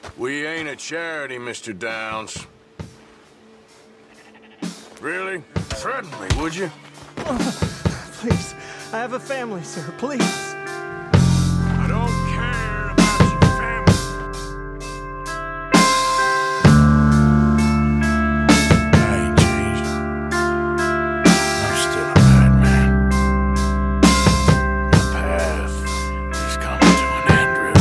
We ain't a charity, Mr. Downs. Really? Threaten me, would you? Please, I have a family, sir. Please. I don't care about your family. I ain't changed. I'm still a bad man. My path is coming to an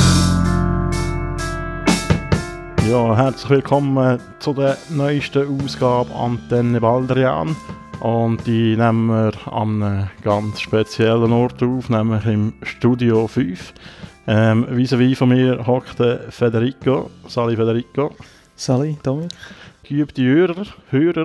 end, really. Ja, herzlich willkommen zu der neuesten Ausgabe Antenne Baldrian. Und die nehmen wir an einem ganz speziellen Ort auf, nämlich im Studio 5. Vis-à-vis von mir hockt Federico. Sali Federico. Sali, Dominik. Geübte Hörer,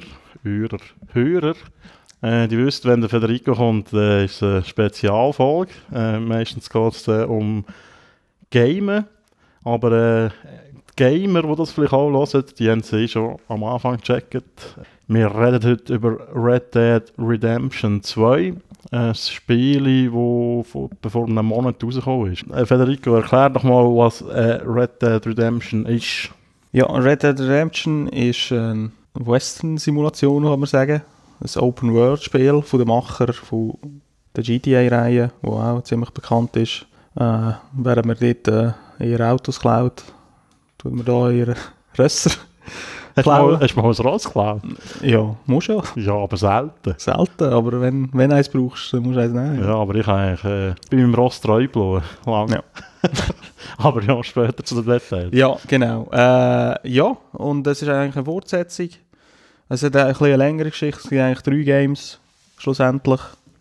die wissen, wenn der Federico kommt, ist es eine Spezialfolge. Meistens geht es um Gamen, aber die Gamer, die das vielleicht auch hören, die haben sie schon am Anfang gecheckt. Wir reden heute über Red Dead Redemption 2, ein Spiel, das vor einem Monat rausgekommen ist. Federico, erklär doch mal, was Red Dead Redemption ist. Ja, Red Dead Redemption ist eine Western-Simulation, kann man sagen. Ein Open-World-Spiel von den Machern von der GTA-Reihe, die auch ziemlich bekannt ist. Während man dort eher Autos klaut, tut man da eher Rösser klauen. Hast du mal ein Ross geklaut? Ja, musst du ja. Ja, aber selten. Selten, aber wenn du eins brauchst, dann musst du eins nehmen. Ja, aber ich habe eigentlich bei meinem Ross treu geblieben. Lang. Ja. Aber ja, später zu den Details. Ja, genau. Ja, und es ist eigentlich eine Fortsetzung. Es hat ein bisschen eine längere Geschichte. Es gibt eigentlich 3 Games, schlussendlich.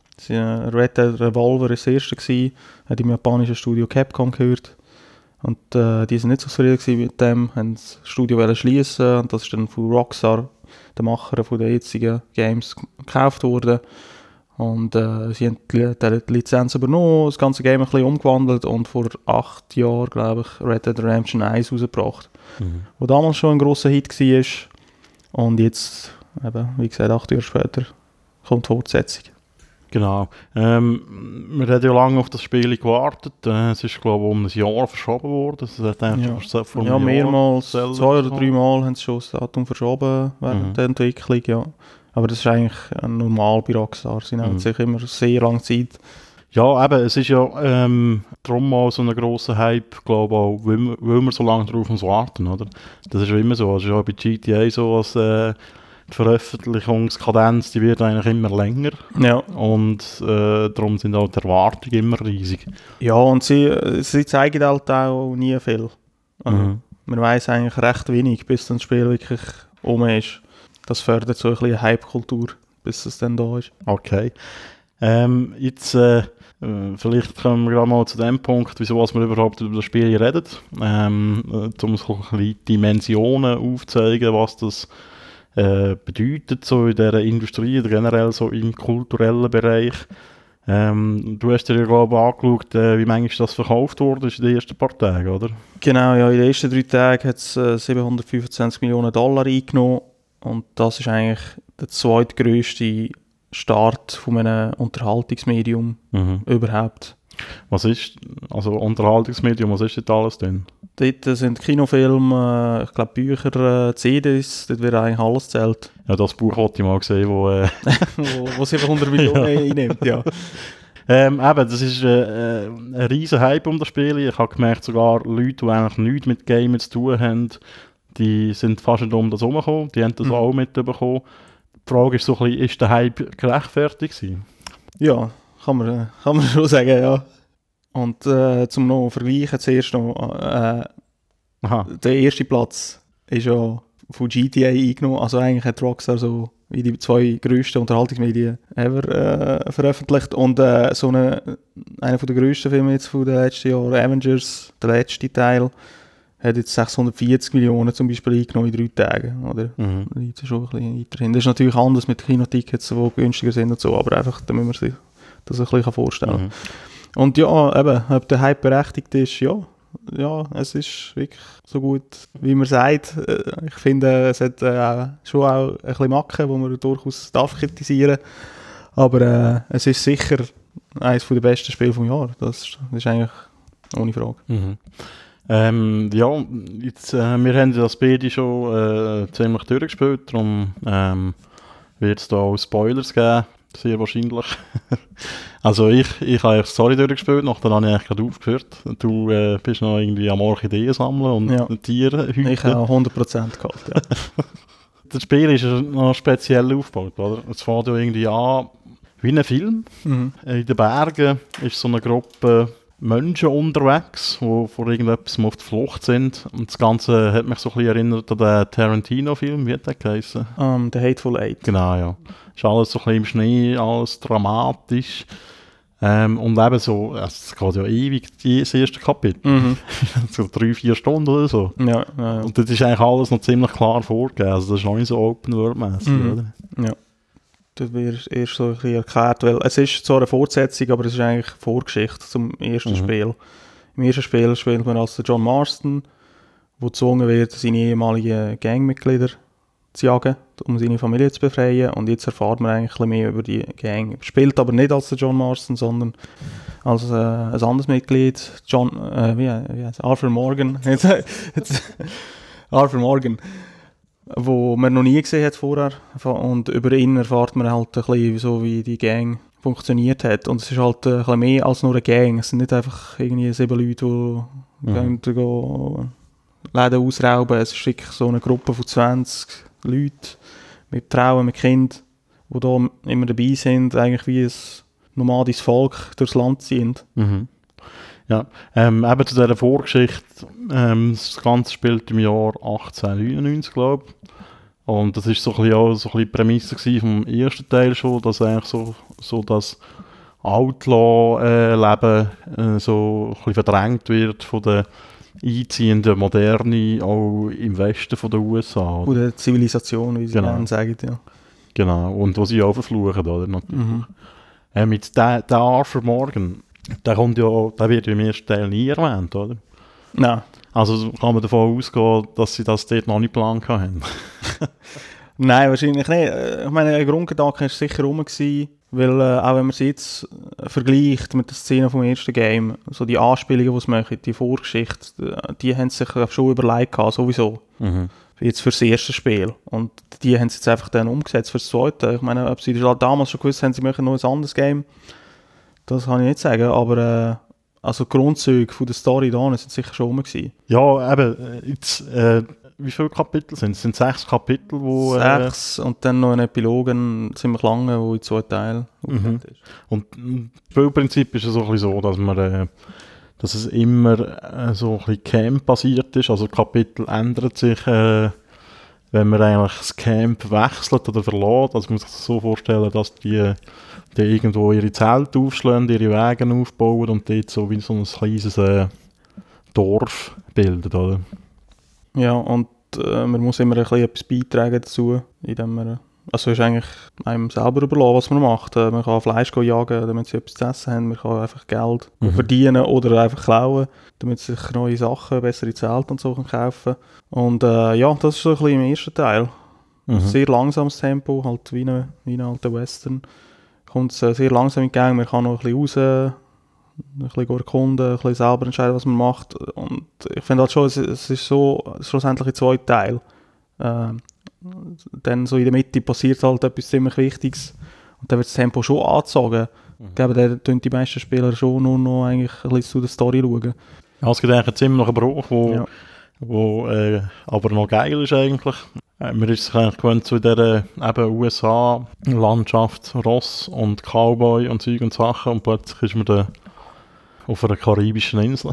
Red Dead Revolver war das erste, hat im japanischen Studio Capcom gehört. Und die sind nicht so zufrieden mit dem, haben das Studio schließen und das ist dann von Rockstar, der Macher von den jetzigen Games, gekauft worden. Und sie haben die Lizenz übernommen, das ganze Game ein bisschen umgewandelt und vor 8 Jahren, glaube ich, Red Dead Redemption 1 rausgebracht. Wo damals schon ein grosser Hit war. Und jetzt, eben, wie gesagt, 8 Jahre später, kommt die Fortsetzung. Genau. Wir haben ja lange auf das Spiel gewartet. Es ist, glaube ich, um ein Jahr verschoben worden. Es hat ja, mehrmals, 2 oder 3 Mal haben sie schon das Datum verschoben während der Entwicklung. Ja. Aber das ist eigentlich normal bei Rockstar. Sie nehmen sich immer sehr lange Zeit. Ja, eben, es ist ja darum mal so ein grosser Hype, glaube ich, auch, weil wir so lange darauf warten, oder? Das ist ja immer so. Es ist auch bei GTA so, dass die Veröffentlichungskadenz, die wird eigentlich immer länger. Ja. Und darum sind auch die Erwartungen immer riesig. Ja, und sie zeigen halt auch nie viel. Also, man weiss eigentlich recht wenig, bis das Spiel wirklich ist. Das fördert so ein bisschen Hype-Kultur, bis es dann da ist. Okay. Jetzt vielleicht kommen wir gerade mal zu dem Punkt, wieso wir überhaupt über das Spiel reden. Um so ein bisschen Dimensionen aufzuzeigen, was das bedeutet so in dieser Industrie, generell so im kulturellen Bereich. Du hast dir ja, glaube ich, angeschaut, wie manchmal das verkauft wurde in den ersten paar Tagen, oder? Genau, ja, in den ersten 3 Tagen hat es $725 Millionen eingenommen und das ist eigentlich der zweitgrösste Start von einem Unterhaltungsmedium überhaupt. Was ist, also Unterhaltungsmedium, was ist das alles denn? Dort sind Kinofilme, ich glaube Bücher, CDs, dort wird eigentlich alles zählt. Ja, das Buch wollte ich mal sehen, wo 700 Millionen einnimmt, ja. Eben, das ist ein riesen Hype um das Spiel. Ich habe gemerkt, sogar Leute, die eigentlich nichts mit Gamen zu tun haben, die sind fast nicht um das herumgekommen, die haben das auch mitbekommen. Die Frage ist so ein bisschen, ist der Hype gerechtfertigt gewesen? Ja, kann man schon sagen, ja. Und zum noch vergleichen, zuerst noch, der erste Platz ist ja von GTA eingenommen, also eigentlich hat Rockstar so wie die 2 grössten Unterhaltungsmedien ever veröffentlicht und einer von der grössten Filme jetzt von den letzten Jahren, Avengers, der letzte Teil, hat jetzt 640 Millionen zum Beispiel eingenommen in 3 Tagen, oder? Da liegt es schon ein bisschen weiter hin. Das ist natürlich anders mit Kinotickets, die günstiger sind und so, aber einfach, damit man sich das ein bisschen vorstellen kann. Und ja, eben, ob der Hype berechtigt ist, ja, es ist wirklich so gut, wie man sagt. Ich finde, es hat schon auch ein bisschen Macken, die man durchaus darf kritisieren. Aber es ist sicher eines der besten Spiele des Jahres. Das ist eigentlich ohne Frage. Ja, jetzt, wir haben das beide schon ziemlich durchgespielt, darum wird es da auch Spoilers geben, sehr wahrscheinlich. Also ich habe die Story durchgespielt, nachdem habe ich eigentlich gerade aufgehört. Du bist noch irgendwie am Orchideen sammeln und Tiere hüten. Ich habe 100% gehabt, ja. Das Spiel ist noch speziell aufgebaut, oder? Es fängt ja irgendwie an wie ein Film. In den Bergen ist so eine Gruppe Menschen unterwegs, die vor irgendetwas auf der Flucht sind. Und das Ganze hat mich so ein bisschen erinnert an den Tarantino-Film, wie hat der geheißen? The Hateful Eight. Genau, ja. Ist alles so ein bisschen im Schnee, alles dramatisch. Und eben so, es geht ja ewig, das erste Kapitel. So 3-4 Stunden oder so. Ja. Und das ist eigentlich alles noch ziemlich klar vorgegeben. Also das ist noch nicht so Open-World-mässig, oder? Ja. Das wird erst so ein bisschen erklärt, weil es ist zwar eine Fortsetzung, aber es ist eigentlich Vorgeschichte zum ersten Spiel. Im ersten Spiel spielt man als John Marston, der gezwungen wird, seine ehemaligen Gangmitglieder zu jagen, um seine Familie zu befreien. Und jetzt erfahrt man eigentlich ein bisschen mehr über die Gang. Spielt aber nicht als John Marston, sondern als ein anderes Mitglied, Arthur Morgan. Arthur Morgan. Wo man noch nie gesehen hat vorher. Und über ihn erfahrt man halt ein bisschen so, wie die Gang funktioniert hat. Und es ist halt ein bisschen mehr als nur eine Gang. Es sind nicht einfach irgendwie 7 Leute, die Läden ausrauben. Es ist wirklich so eine Gruppe von 20 Leuten mit Frauen, mit Kindern, die da immer dabei sind, eigentlich wie ein nomadisches Volk durchs Land ziehen. Ja, eben zu dieser Vorgeschichte, das Ganze spielt im Jahr 1899, glaube ich. Und das war so ein bisschen auch so ein bisschen die Prämisse vom ersten Teil schon, dass eigentlich so das Outlaw-Leben so ein bisschen verdrängt wird von der einziehenden Moderne, auch im Westen von den USA. Oder der Zivilisation, wie sie gerne sagen, ja. Genau, und was sie auch verfluchen, oder? Natürlich. Mit der Arthur Morgan, der wird ja im ersten Teil nie erwähnt, oder? Nein. Also kann man davon ausgehen, dass sie das dort noch nicht geplant haben. Nein, wahrscheinlich nicht. Ich meine, ein Grundgedanke war sicher rum, weil auch wenn man sie jetzt vergleicht mit der Szene vom ersten Game, so die Anspielungen, die sie machen, die Vorgeschichte, die haben sich schon überlegt gehabt, sowieso. Jetzt für das erste Spiel. Und die haben sie jetzt einfach dann umgesetzt für das zweite. Ich meine, ob sie das damals schon gewusst haben, sie machen noch ein anderes Game, das kann ich nicht sagen, aber also die Grundzüge von der Story da sind sicher schon rum gewesen. Ja, eben, jetzt, wie viele Kapitel sind es? Sind 6 Kapitel, wo... 6 und dann noch ein Epilog, ein ziemlich lange, wo in 2 Teilen aufgeteilt ist. Und das Spielprinzip ist es so ein bisschen so, dass man... dass es immer so ein bisschen Camp-basiert ist, also Kapitel ändert sich, wenn man eigentlich das Camp wechselt oder verlässt. Also man muss sich das so vorstellen, dass die irgendwo ihre Zelte aufschlagen, ihre Wege aufbauen und dort so wie so ein kleines Dorf bilden, oder? Ja, und man muss immer ein bisschen etwas beitragen dazu, indem man... Also ist eigentlich einem selber überlassen, was man macht. Man kann Fleisch jagen, damit sie etwas zu essen haben. Man kann einfach Geld verdienen oder einfach klauen, damit sie sich neue Sachen, bessere Zelte und so kaufen. Und ja, das ist so ein bisschen im ersten Teil. Sehr langsames Tempo, halt wie ein alter Western. Kommt es sehr langsam in die Gang, man kann noch ein bisschen raus, ein bisschen erkunden, ein bisschen selber entscheiden, was man macht. Und ich finde halt schon, es ist so schlussendlich in 2 Teilen. Dann so in der Mitte passiert halt etwas ziemlich Wichtiges und dann wird das Tempo schon angezogen. Ich glaube, da tun die meisten Spieler schon nur noch eigentlich ein bisschen zu der Story schauen. Ja, es gibt eigentlich ziemlich einen Bruch, wo aber noch geil ist eigentlich. Man ist sich eigentlich gewöhnt zu dieser USA-Landschaft, Ross und Cowboy und Zeug und Sachen und plötzlich ist man da auf einer karibischen Insel.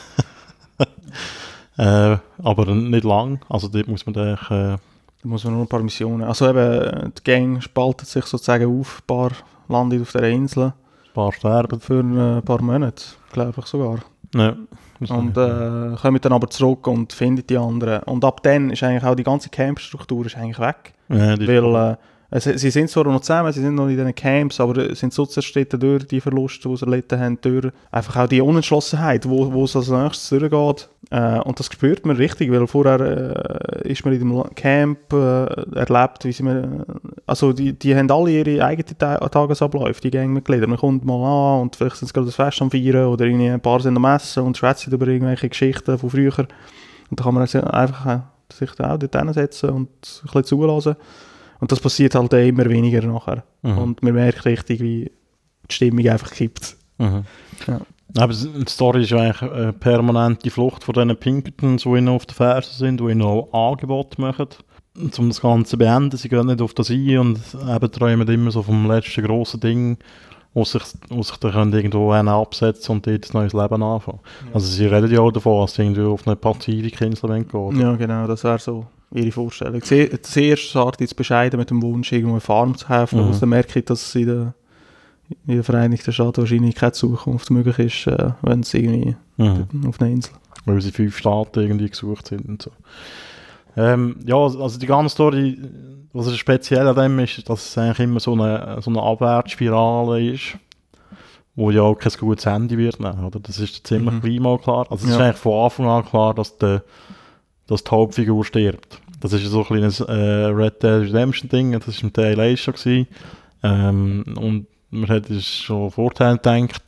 Aber nicht lang, also dort muss man da muss man nur ein paar Missionen. Also eben, die Gang spaltet sich sozusagen auf, ein paar landen auf dieser Insel. Ein paar sterben. Für ein paar Monate, glaube ich sogar. Ja. Und kommen dann aber zurück und finden die anderen. Und ab dann ist eigentlich auch die ganze Campstruktur ist eigentlich weg. Ja, weil Sie sind zwar noch zusammen, sie sind noch in diesen Camps, aber sind so zerstritten durch die Verluste, die sie erlitten haben, durch einfach auch die Unentschlossenheit, wo es als nächstes durchgeht. Und das spürt man richtig, weil vorher ist man in dem Camp erlebt, wie sie also die haben alle ihre eigenen Tagesabläufe, die Gangmitglieder. Man kommt mal an und vielleicht sind sie gerade das Fest am Feiern oder irgendwie ein paar sind am Essen und schwätzen über irgendwelche Geschichten von früher. Und da kann man einfach sich auch dort hinsetzen und ein bisschen zulassen. Und das passiert halt immer weniger nachher. Und man merkt richtig, wie die Stimmung einfach kippt. Ja. Aber die Story ist eigentlich eine permanente Flucht von diesen Pinkertons, die ihnen auf der Ferse sind, die ihnen auch Angebote machen, um das Ganze zu beenden. Sie gehen nicht auf das ein und eben träumen immer so vom letzten grossen Ding, wo sich dann irgendwo absetzen und dort ein neues Leben anfangen. Ja. Also sie reden ja auch davon, dass sie irgendwie auf eine Pazifikinsel gehen. Ja, genau, das wäre so ihre Vorstellung. Zuerst startet jetzt bescheiden mit dem Wunsch, irgendwo eine Farm zu kaufen, aus der merke ich, dass sie in den Vereinigten Staaten wahrscheinlich keine Zukunft möglich ist, wenn es irgendwie auf einer Insel. Weil sie 5 Staaten irgendwie gesucht sind und so. Ja, also die ganze Story, was speziell an dem ist, dass es eigentlich immer so eine Abwärtsspirale ist, wo ja auch kein gutes Ende wird. Oder? Das ist ziemlich gleich mal klar. Also es ist eigentlich von Anfang an klar, dass die Hauptfigur stirbt. Das ist so ein kleines Red Dead Redemption Ding, das war im Teil 1 schon gewesen. Und man hat schon vorher gedacht,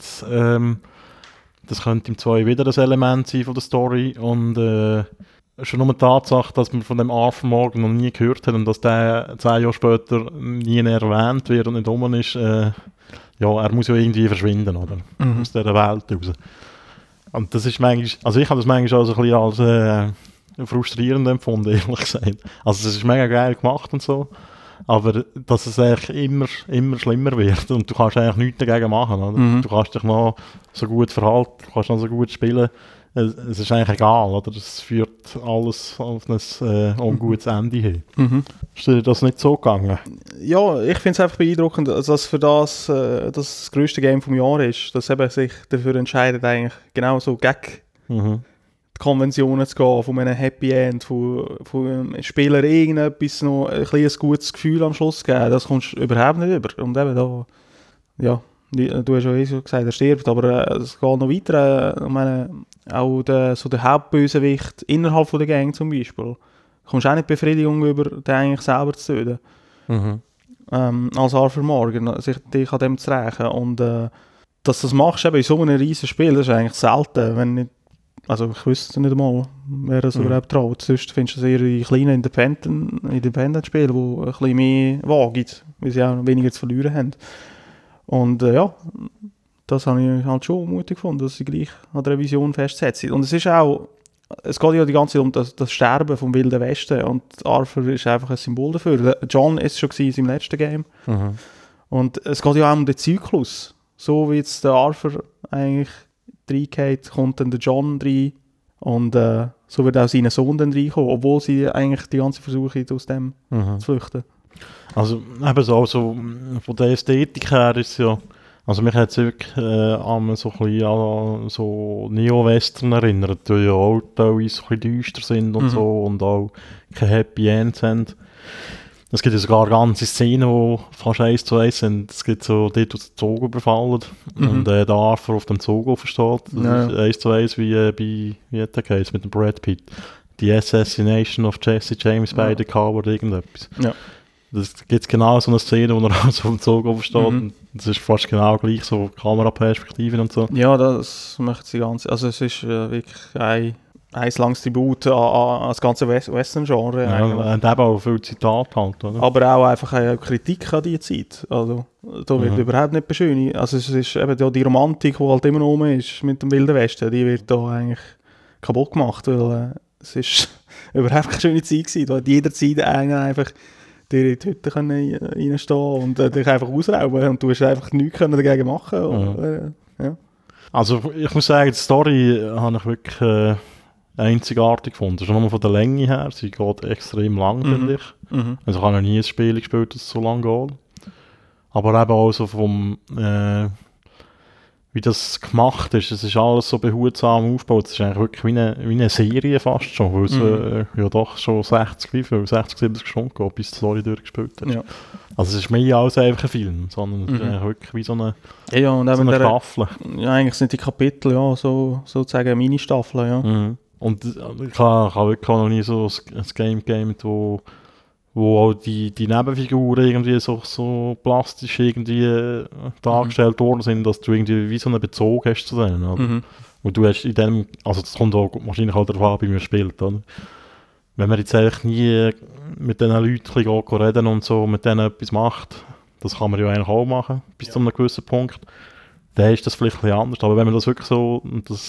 das könnte im 2 wieder ein Element sein von der Story. Und schon nur die Tatsache, dass man von dem Arthur Morgan noch nie gehört hat und dass der 10 Jahre später nie erwähnt wird und nicht rum ist, ja, er muss ja irgendwie verschwinden, oder? Aus dieser Welt raus. Und das ist manchmal, also ich habe das manchmal auch so ein bisschen als frustrierend empfunden, ehrlich gesagt. Also es ist mega geil gemacht und so, aber dass es eigentlich immer schlimmer wird und du kannst eigentlich nichts dagegen machen, oder? Du kannst dich noch so gut verhalten, du kannst noch so gut spielen, es ist eigentlich egal, oder? Das führt alles auf ein ungutes Ende hin. Ist dir das nicht so gegangen? Ja, ich finde es einfach beeindruckend, dass für das grösste Game vom Jahr ist, dass eben sich dafür entscheidet, eigentlich genau so gegen die Konventionen zu gehen, von einem Happy End, von einem Spieler irgendetwas noch ein kleines gutes Gefühl am Schluss geben, das kommst du überhaupt nicht über. Und eben da, ja, du hast ja eh so gesagt, er stirbt, aber es geht noch weiter. Ich meine, auch der Hauptbösewicht innerhalb von der Gang zum Beispiel, kommst du auch nicht Befriedigung über, den eigentlich selber zu töten. Als Arthur Morgan, sich dich an dem zu rächen. Und dass du das machst eben in so einem riesen Spiel, das ist eigentlich selten, wenn nicht. Also ich wüsste nicht einmal, wer das überhaupt traut. Sonst findest du es eher in kleinen Independent-Spielen, die ein bisschen mehr wagen, weil sie auch weniger zu verlieren haben. Und ja, das habe ich halt schon mutig gefunden, dass sie gleich an der Vision festsetzen. Und es ist auch, es geht ja die ganze Zeit um das Sterben vom Wilden Westen und Arthur ist einfach ein Symbol dafür. John ist es schon in seinem letzten Game. Und es geht ja auch um den Zyklus. So wie jetzt der Arthur eigentlich reingeht, kommt dann der John rein und so wird auch sein Sohn dann reinkommen, obwohl sie eigentlich die ganze Versuche aus dem zu flüchten. Also eben so von der Ästhetik her ist ja, also mich hat es wirklich an so ein bisschen an so Neo-Western erinnert, die ja auch teilweise so ein bisschen düster sind und so und auch keine Happy Ends haben. Es gibt ja sogar ganze Szenen, die fast 1:1 sind. Es gibt so dort, wo sie den Zug überfallen und der Arthur auf dem Zug aufsteht. Das ist 1:1 wie hat der geheißen mit dem Brad Pitt. Die Assassination of Jesse James by the Coward oder irgendetwas. Ja. Das gibt genau so eine Szene, wo er also auf dem Zug aufsteht. Und das ist fast genau gleich, so Kameraperspektiven und so. Ja, das macht sie ganz. Also es ist wirklich ein langes Tribut an das ganze Western-Genre. Ja, und eben auch viel Zitat halt, oder? Aber auch einfach eine Kritik an dieser Zeit. Also, da wird überhaupt nicht beschönigt. Also es ist eben die Romantik, die halt immer noch ist mit dem Wilden Westen, die wird da eigentlich kaputt gemacht, weil es ist überhaupt keine schöne Zeit gewesen. Da hat jederzeit einfach dir in die Hütte reinstehen und dich einfach ausrauben und du hast einfach nichts dagegen machen. Und, ja. Also ich muss sagen, die Story habe ich wirklich einzigartig gefunden. Schon nur von der Länge her, sie geht extrem lang, finde ich. Also ich habe noch nie ein Spiel gespielt, das so lang geht. Aber eben auch so vom wie das gemacht ist. Es ist alles so behutsam aufgebaut. Es ist eigentlich wirklich wie eine Serie fast schon, weil es ja doch schon 60, 70 Stunden geht, bis die Story durchgespielt ist. Ja. Also es ist mehr als einfach ein Film, sondern es ist eigentlich wirklich wie so eine, Und so eine Staffel. Ja, eigentlich sind die Kapitel ja sozusagen Mini-Staffeln, ja. Mhm. Und ich habe wirklich noch nie so ein Game gegamet, wo auch die Nebenfiguren irgendwie so plastisch irgendwie dargestellt worden sind, dass du irgendwie wie so einen Bezug hast zu denen. Oder? Und du hast in dem, also das kommt auch wahrscheinlich auch darauf an, wie man spielt, oder? Wenn man jetzt eigentlich nie mit diesen Leuten reden und so, mit denen etwas macht, das kann man ja eigentlich auch machen, bis zu einem gewissen Punkt, dann ist das vielleicht ein bisschen anders. Aber wenn man das wirklich so,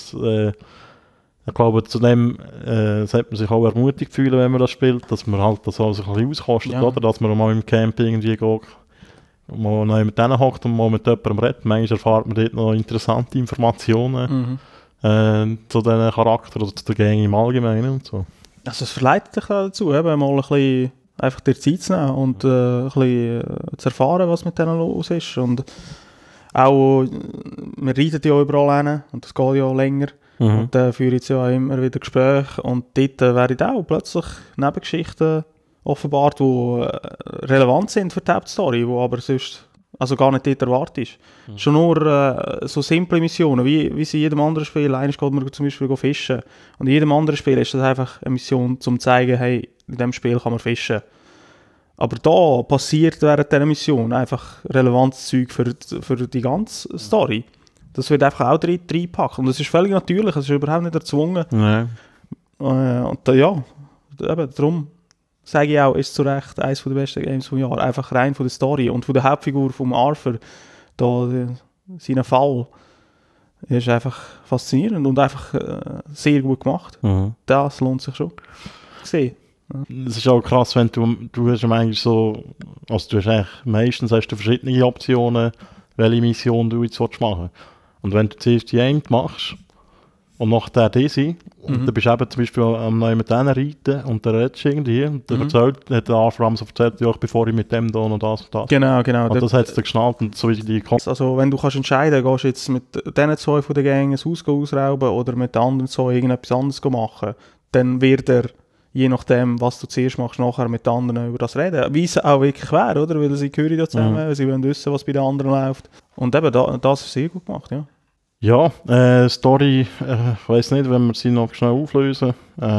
ich glaube, zudem sollte man sich auch ermutigt fühlen, wenn man das spielt, dass man halt das alles ein bisschen auskostet, oder? Dass man mal im Camp irgendwie geht, mal noch mit denen hockt und mal mit jemandem redet. Manchmal erfahrt man dort noch interessante Informationen zu diesen Charakteren oder zu der Gang im Allgemeinen und so. Also es verleitet dich dazu, eben mal ein bisschen einfach dir Zeit zu nehmen und ein bisschen zu erfahren, was mit denen los ist. Und auch, wir reiten ja überall hin und das geht ja länger. Und dann führe ich ja immer wieder Gespräche und dort werden auch plötzlich Nebengeschichten offenbart, die relevant sind für die Hauptstory, die aber sonst also gar nicht dort erwartet ist. Schon nur so simple Missionen, wie sie in jedem anderen Spiel. Einmal geht man zum Beispiel fischen und in jedem anderen Spiel ist das einfach eine Mission, um zu zeigen, hey, in diesem Spiel kann man fischen. Aber da passiert während dieser Mission einfach relevantes Zeug für die ganze Story. Das wird einfach auch reingepackt. Und das ist völlig natürlich, es ist überhaupt nicht erzwungen. Nee. Und eben, darum sage ich auch, ist zu Recht eines der besten Games vom Jahr. Einfach rein von der Story und von der Hauptfigur von Arthur. Sein Fall ist einfach faszinierend und einfach sehr gut gemacht. Das lohnt sich schon. Gesehen. Es ist auch krass, wenn du hast eigentlich so, also du hast eigentlich meistens hast du verschiedene Optionen, welche Mission du jetzt machen willst. Und wenn du zuerst die eine machst und nachher diese, und dann bist du eben zum Beispiel mit denen reiten und dann redest du irgendwie und dann hat der Arthur erzählt, ja, bevor ich mit dem da und das und das. Genau. Und das hat es dann geschnallt und so wie die Also wenn du kannst entscheiden, gehst du jetzt mit diesen zwei von der Gang ein Haus ausrauben oder mit den anderen zwei irgendetwas anderes machen, dann wird er, je nachdem, was du zuerst machst, nachher mit den anderen über das reden. Wie es auch wirklich wäre, oder? Weil sie gehören da zusammen, sie wollen wissen, was bei den anderen läuft. Und eben, das ist sehr gut gemacht, ja. Ja, Story, ich weiss nicht, wenn wir sie noch schnell auflösen.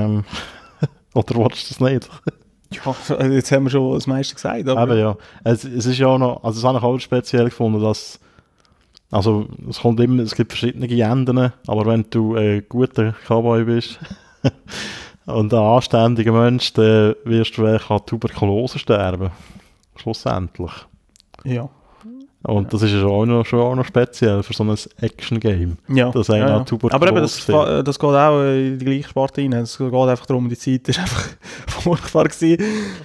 Oder willst du das nicht? Ja, jetzt haben wir schon das meiste gesagt. Aber eben, ja. Es ist ja auch noch, also das habe ich auch speziell gefunden, dass, also es gibt verschiedene Enden, aber wenn du ein guter Cowboy bist und ein anständiger Mensch, dann wirst du an Tuberkulose sterben. Schlussendlich. Ja. Und das ist ja schon auch noch speziell für so ein Action-Game. Ja. Das ja. Tuberkulose. Aber eben, das geht auch in die gleiche Sparte rein. Es geht einfach darum, die Zeit war einfach furchtbar gewesen.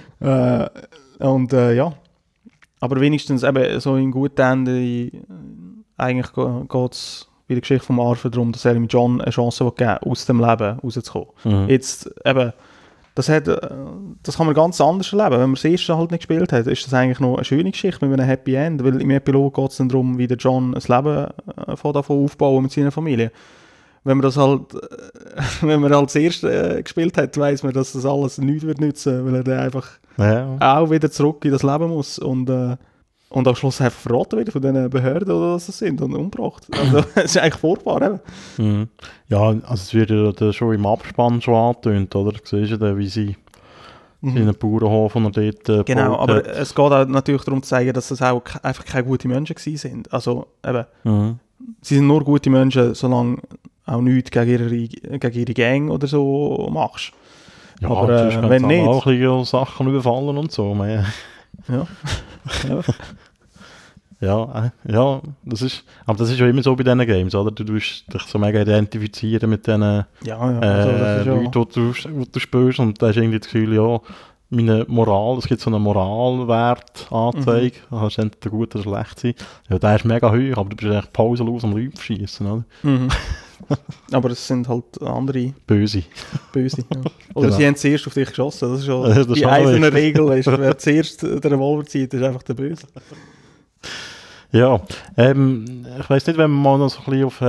Ja. Aber wenigstens eben so in guten Ende, eigentlich geht es bei der Geschichte von Arthur darum, dass er mit John eine Chance geben will, aus dem Leben rauszukommen. Jetzt eben, das kann man ganz anders erleben. Wenn man das erste halt nicht gespielt hat, ist das eigentlich noch eine schöne Geschichte mit einem Happy End, weil im Epilog geht es dann darum, wie der John ein Leben davon aufbauen mit seiner Familie. Wenn man das halt, wenn man halt das erste gespielt hat, weiss man, dass das alles nichts wird nützen, weil er dann einfach auch wieder zurück in das Leben muss und am Schluss einfach verraten wird von den Behörden oder was das sind und umgebracht. Also es ist eigentlich furchtbar. Eben. Ja, also es wird ja schon im Abspann schon angetönt, oder? Siehst du dann, wie sie in einem Bauernhof und dort genau, aber es geht auch natürlich darum zu zeigen, dass das auch einfach keine guten Menschen gewesen sind. Also eben, sie sind nur gute Menschen, solange auch nichts gegen ihre Gang oder so machst. Ja, aber wenn nicht... auch ein bisschen Sachen überfallen und so. Ja, das ist ja immer so bei diesen Games, oder? Du tust dich so mega identifizieren mit diesen Leuten, die du spielst und da hast irgendwie das Gefühl, ja, meine Moral, es gibt so einen Moralwertanzeige, da hast du entweder gut oder schlecht sein. Ja, der ist mega hoch, aber du bist eigentlich pausenlos am Leute verschießen, oder? Aber es sind halt andere... Böse. Ja. Oder sie haben zuerst auf dich geschossen, das ist schon das die eiserne Regel, ist, wer zuerst den Revolver zieht, ist einfach der Böse. Ja, ich weiss nicht, wenn wir mal noch so ein bisschen auf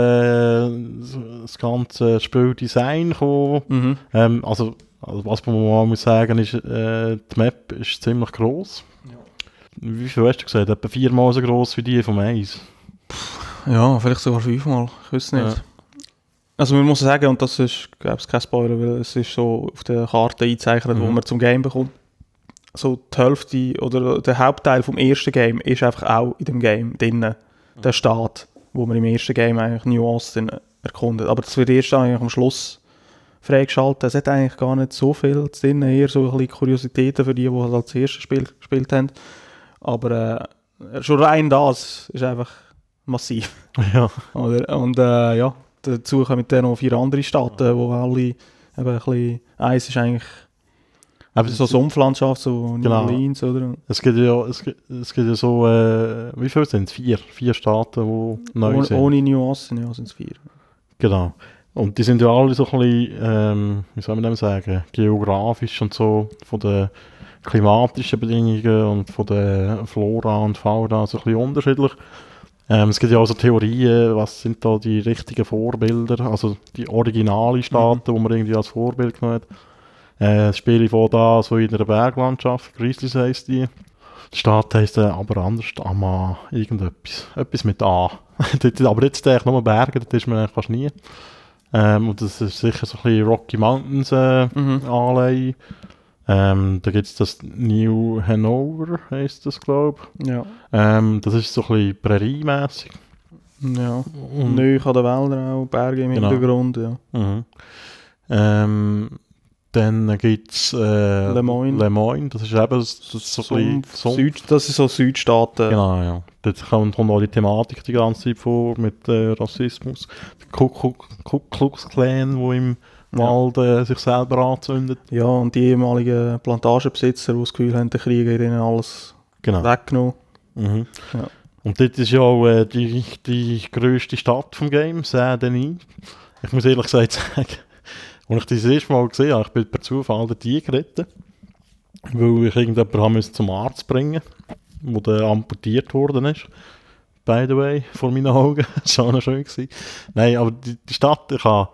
das ganze Spieldesign kommen. Also was man mal muss sagen ist, die Map ist ziemlich gross. Ja. Wie viel hast du gesagt? Etwa 4-mal so gross wie die vom Eis? Ja, vielleicht sogar 5-mal, ich weiß nicht. Ja. Also man muss sagen, und das ist, glaube ich, kein Spoiler, weil es ist so auf der Karte eingezeichnet, wo man zum Game bekommt. So die Hälfte oder der Hauptteil vom ersten Game ist einfach auch in dem Game drin, der Staat, wo man im ersten Game eigentlich New Austin erkundet. Aber das wird erst eigentlich am Schluss freigeschaltet. Es hat eigentlich gar nicht so viel drin, eher so ein bisschen Kuriositäten für die halt als erstes Spiel gespielt haben. Aber schon rein das ist einfach massiv. Ja. Und ja, dazu kommen dann noch 4 andere Staaten, wo alle eben ein bisschen, eins ist eigentlich aber so Sumpflandschaft, so New Orleans, oder? Es gibt ja so, wie viel sind es? 4 Staaten, die neu sind. Ohne New Austin, ja, sind es 4. Genau. Und die sind ja alle so ein bisschen, wie soll man dem sagen, geografisch und so, von den klimatischen Bedingungen und von der Flora und Fauna so ein bisschen unterschiedlich. Es gibt ja auch so Theorien, was sind da die richtigen Vorbilder, also die originalen Staaten, die man irgendwie als Vorbild genommen hat. Das Spiel von da so in der Berglandschaft, Grizzlies heisst die. Die Stadt heisst aber anders, Ama, irgendetwas. Etwas mit A. Aber jetzt nur Berge, das ist man eigentlich fast nie. Und das ist sicher so ein bisschen Rocky Mountains Anleihe. Da gibt es das New Hanover, heisst das, glaube ich. Ja. Das ist so ein bisschen Prärie-mässig. Ja. Neu an den Wäldern auch, Berge im Hintergrund, ja. Dann gibt es Le Moyne, das ist eben so ein bisschen das ist so Südstaaten. Genau, ja. Dort kommt auch die Thematik die ganze Zeit vor mit Rassismus. Der Ku Klux Klan, der im Wald sich selber anzündet. Ja, und die ehemaligen Plantagenbesitzer, die das Gefühl haben, der Krieg hat ihnen alles weggenommen. Ja. Und dort ist ja auch die grösste Stadt vom Game, Saint-Denis. Ich muss ehrlich gesagt sagen, als ich das erste Mal gesehen habe, ich bin per Zufall dort geritten, weil ich irgendjemanden zum Arzt bringen musste, der amputiert worden ist. By the way, vor meinen Augen. Das war auch noch schön gewesen. Nein, aber die Stadt, ich habe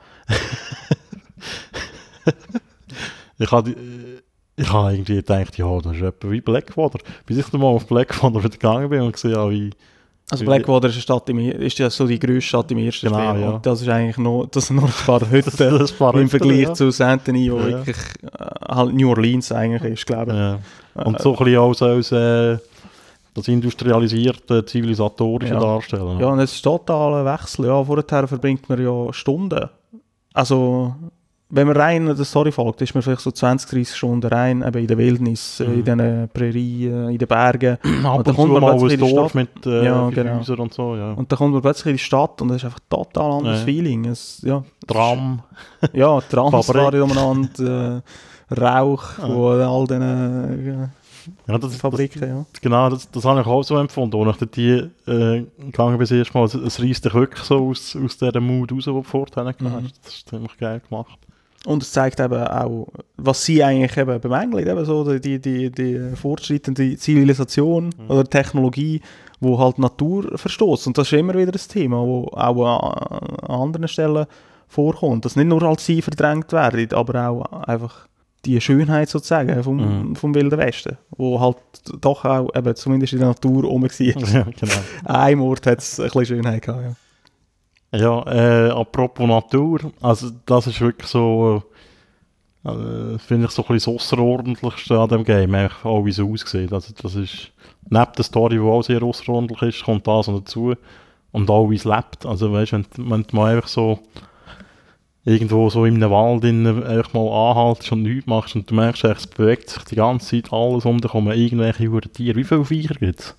irgendwie gedacht, ja, das ist etwa wie Blackwater. Bis ich dann mal auf Blackwater wieder gegangen bin und gesehen habe, wie... Also Blackwater ist ja so die grösste Stadt im ersten Spiel. Ja. Und das ist eigentlich noch ein paar Hütten im Vergleich zu Saint-Denis, wo wirklich halt New Orleans eigentlich ist, glaube ich. Ja. Und so ein bisschen auch so als das industrialisierte, zivilisatorische Darstellen. Ja, und es ist total ein Wechsel. Ja, vorher verbringt man ja Stunden. Also... Wenn man rein der Story folgt, ist man vielleicht so 20-30 Stunden rein, eben in der Wildnis, in den Prärien, in den Bergen. Und dann kommt man plötzlich in die Stadt mit Häusern und so. Ja. Und dann kommt man plötzlich in die Stadt und das ist einfach ein total anderes Feeling. Tram. Ja, Trams fahren umeinander, Rauch von all diesen Fabriken. Genau, das habe ich auch so empfunden. Als ich dort gegangen bin, erst mal, es reisst dich wirklich so aus dieser Mut raus, die du vorher hast. Das ist ziemlich geil gemacht. Und es zeigt eben auch, was sie eigentlich eben bemängeln, eben so die fortschreitende Zivilisation oder Technologie, die halt Natur verstößt. Und das ist immer wieder ein Thema, das auch an anderen Stellen vorkommt. Dass nicht nur als sie verdrängt werden, aber auch einfach die Schönheit sozusagen vom Wilden Westen, wo halt doch auch eben zumindest in der Natur rum war. Ja, genau. An einem Ort hat es ein bisschen Schönheit gehabt, ja. Ja, apropos Natur, also das ist wirklich so, finde ich so ein bisschen das Außerordentlichste an dem Game, eigentlich auch wie es aussieht. Also das ist, neben der Story, die auch sehr außerordentlich ist, kommt das noch dazu und auch wie es lebt. Also weißt du, wenn du mal einfach so irgendwo so in einem Wald einfach mal anhaltest und nichts machst und du merkst, es bewegt sich die ganze Zeit alles um, da kommen irgendwelche Tiere. Wie viele Viecher gibt es?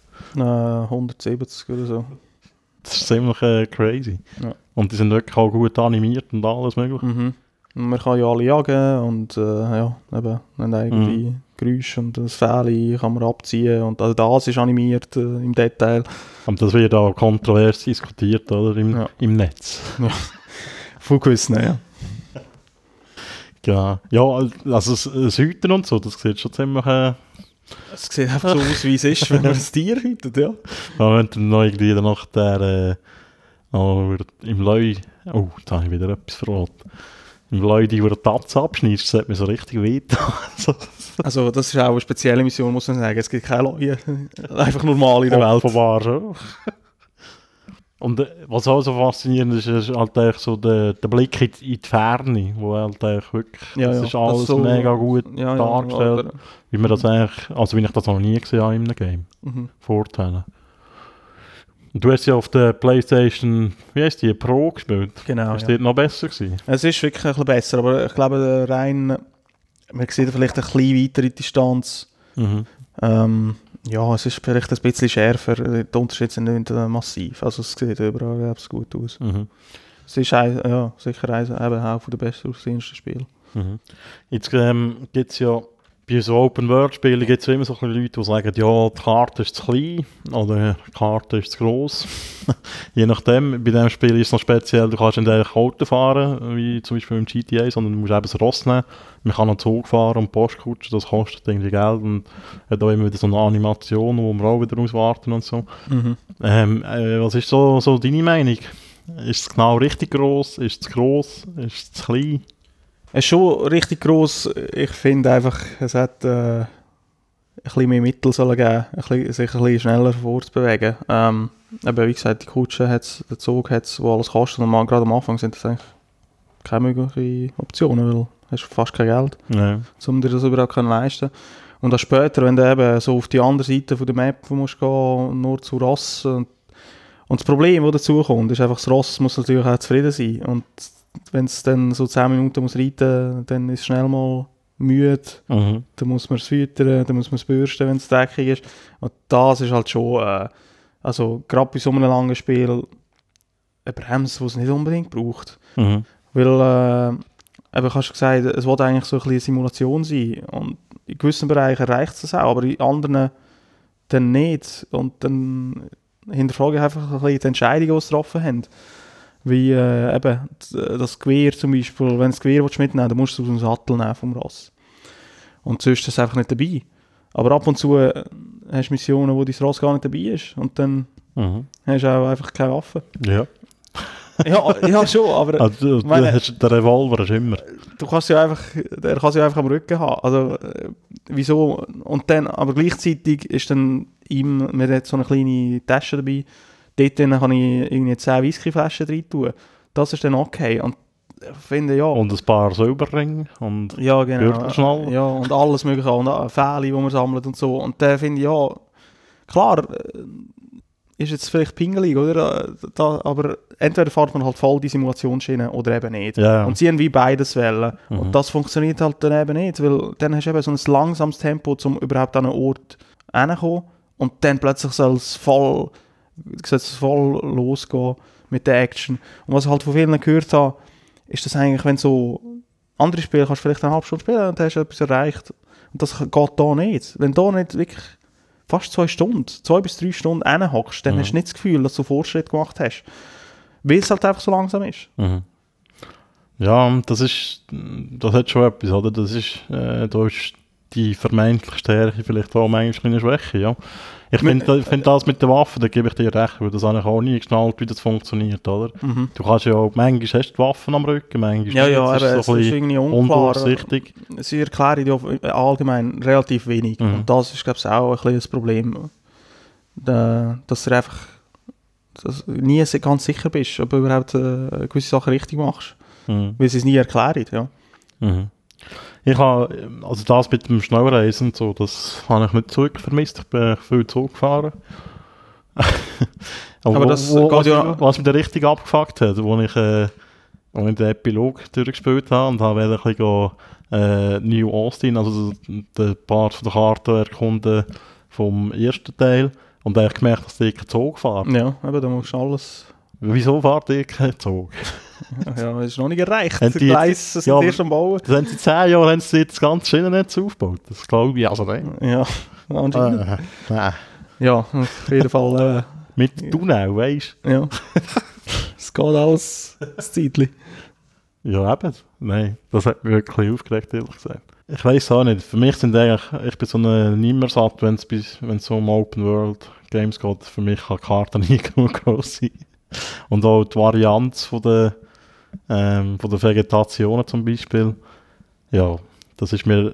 170 oder so. Das ist ziemlich crazy. Ja. Und die sind wirklich auch gut animiert und alles mögliche. Und man kann ja alle jagen und eben eine eigene Geräusche und das Fell kann man abziehen und also das ist animiert im Detail. Und das wird auch kontrovers diskutiert, oder? Im Netz. Ja. Von gewissen, ja. Genau. Ja, also das Hüten und so, das sieht schon ziemlich Es sieht einfach so aus, wie es ist, wenn man ein Tier hütet, ja. Aber wenn du noch irgendwie nach der im Leu... Oh, jetzt habe ich wieder etwas verraten. Im Leu, die eine Tatze abschneidest, das hat mir so richtig wehgetan. Also das ist auch eine spezielle Mission, muss man sagen. Es gibt keine Leute, einfach normal in der Welt. Offenbar schon. Und was auch so faszinierend ist, ist halt eigentlich so der Blick in die Ferne, wo halt eigentlich wirklich, das ist alles das so, mega gut dargestellt, wie man das eigentlich, also wie ich das noch nie gesehen habe in einem Game, Vorteile. Und du hast ja auf der PlayStation, wie heisst die, Pro gespielt? Genau, Ist dort noch besser gewesen? Es ist wirklich ein bisschen besser, aber ich glaube rein, man sieht vielleicht eine bisschen weitere Distanz. Ja, es ist vielleicht ein bisschen schärfer, die Unterschiede sind nicht massiv, also es sieht überall gut aus. Es ist sicher auch von den besser aussehendsten Spielen. Jetzt gibt es ja bei so Open-World-Spielen gibt es immer so Leute, die sagen, ja, die Karte ist zu klein oder die Karte ist zu gross. Je nachdem, bei diesem Spiel ist es noch speziell, du kannst nicht einfach Auto fahren, wie zum Beispiel im GTA, sondern du musst eben das Ross nehmen. Man kann noch Zug fahren und Postkutschen, das kostet irgendwie Geld und hat auch immer wieder so eine Animation, wo wir auch wieder auswarten und so. Was ist so deine Meinung? Ist es genau richtig gross? Ist es zu gross? Ist es zu klein? Es ist schon richtig gross. Ich finde einfach, es hat ein bisschen mehr Mittel sollen geben, sich ein bisschen schneller vorzubewegen. Aber wie gesagt, die Kutsche hat's, der Zug hat es, wo alles kostet. Und gerade am Anfang sind das eigentlich keine möglichen Optionen, weil du hast fast kein Geld, um dir das überhaupt leisten. Und auch später, wenn du eben so auf die andere Seite von der Map musst gehen, nur zu Ross. Und das Problem, das dazu kommt, ist einfach, das Ross muss natürlich auch zufrieden sein. Und wenn es dann so 10 Minuten muss reiten, dann ist es schnell mal müde. Dann muss man es füttern, dann muss man es bürsten, wenn es dreckig ist. Und das ist halt schon, also gerade bei so einem langen Spiel, eine Bremse, die es nicht unbedingt braucht. Weil, eben hast du gesagt, es wird eigentlich so ein bisschen eine Simulation sein. Und in gewissen Bereichen reicht es auch, aber in anderen dann nicht. Und dann hinterfrage ich einfach ein bisschen die Entscheidungen, die sie getroffen haben. Wie eben das Gewehr zum Beispiel, wenn du das Gewehr mitnehmen willst, dann musst du es aus dem Sattel nehmen vom Ross. Und sonst ist es einfach nicht dabei. Aber ab und zu hast du Missionen, wo dein Ross gar nicht dabei ist. Und dann hast du auch einfach keine Waffe. Ja. ja, schon, aber... Also, der Revolver ist immer... Der kann sie einfach am Rücken haben. Also, wieso? Und dann, aber gleichzeitig ist dann mir hat so eine kleine Tasche dabei. Dort kann ich irgendwie 10 Whiskyflaschen rein tun. Das ist dann okay. Und ich finde, ja... Und ein paar Silberringe und ja, genau. Gürtelschnall. Ja, und alles mögliche. Und Fähle, die man sammelt und so. Und dann finde ich, ja... Klar, ist jetzt vielleicht pingelig, oder? Aber entweder fährt man halt voll die Simulationsschiene oder eben nicht. Ja. Und sie haben wie beides wollen. Und das funktioniert halt dann eben nicht, weil dann hast du eben so ein langsames Tempo, um überhaupt an einen Ort hinzukommen. Und dann plötzlich soll es voll losgehen mit der Action. Und was ich halt von vielen gehört habe, ist das eigentlich, wenn so andere Spiele kannst du vielleicht eine halbe Stunde spielen und hast etwas erreicht. Und das geht da nicht. Wenn du da nicht wirklich fast 2 bis 3 Stunden reinhockst, dann hast du nicht das Gefühl, dass du Fortschritt gemacht hast. Weil es halt einfach so langsam ist. Ja, das hat schon etwas, oder? Das ist, da ist die vermeintliche Stärke vielleicht auch manchmal eine Schwäche, ja. Ich finde das mit den Waffen, da gebe ich dir recht, weil das habe ich auch nie geschnallt, wie das funktioniert, oder? Du kannst ja, manchmal hast du die Waffen am Rücken, manchmal es ist irgendwie unklar. Sie erklären ja allgemein relativ wenig. Und das ist, glaube ich, auch ein bisschen das Problem. Dass du einfach nie ganz sicher bist, ob du überhaupt gewisse Sachen richtig machst. Weil sie es nie erklären, ja. Ich habe, also das mit dem Schnellreisen und so, das habe ich nicht zurückvermisst. Ich bin viel Zug gefahren. Aber was mich da richtig abgefuckt hat, als ich den Epilog durchgespielt habe und habe ein bisschen New Austin, also den Part von der Karte erkunden vom ersten Teil. Und dann habe ich gemerkt, dass ich keinen Zug fahre. Ja, aber da musst du alles... Wieso fahrt ihr keinen Zug? Ja, das ist noch nicht erreicht. Die Gleise sind erst am Bauen. Das haben sie 10 Jahre haben sie das ganze Schienennetz aufgebaut. Das glaube ich also nicht. Ja, anscheinend. Ja, auf jeden Fall. Mit Tunnel, weißt du? Ja. Es geht alles ein Zeitchen. Ja, eben. Nein, das hat mich wirklich aufgeregt, ehrlich gesagt. Ich weiss auch nicht. Für mich sind eigentlich, ich bin so ein Nimmersatt, wenn es so um Open World Games geht. Für mich kann die Karte nie genug groß sein. Und auch die Varianz von der Vegetationen zum Beispiel. Ja, das ist mir.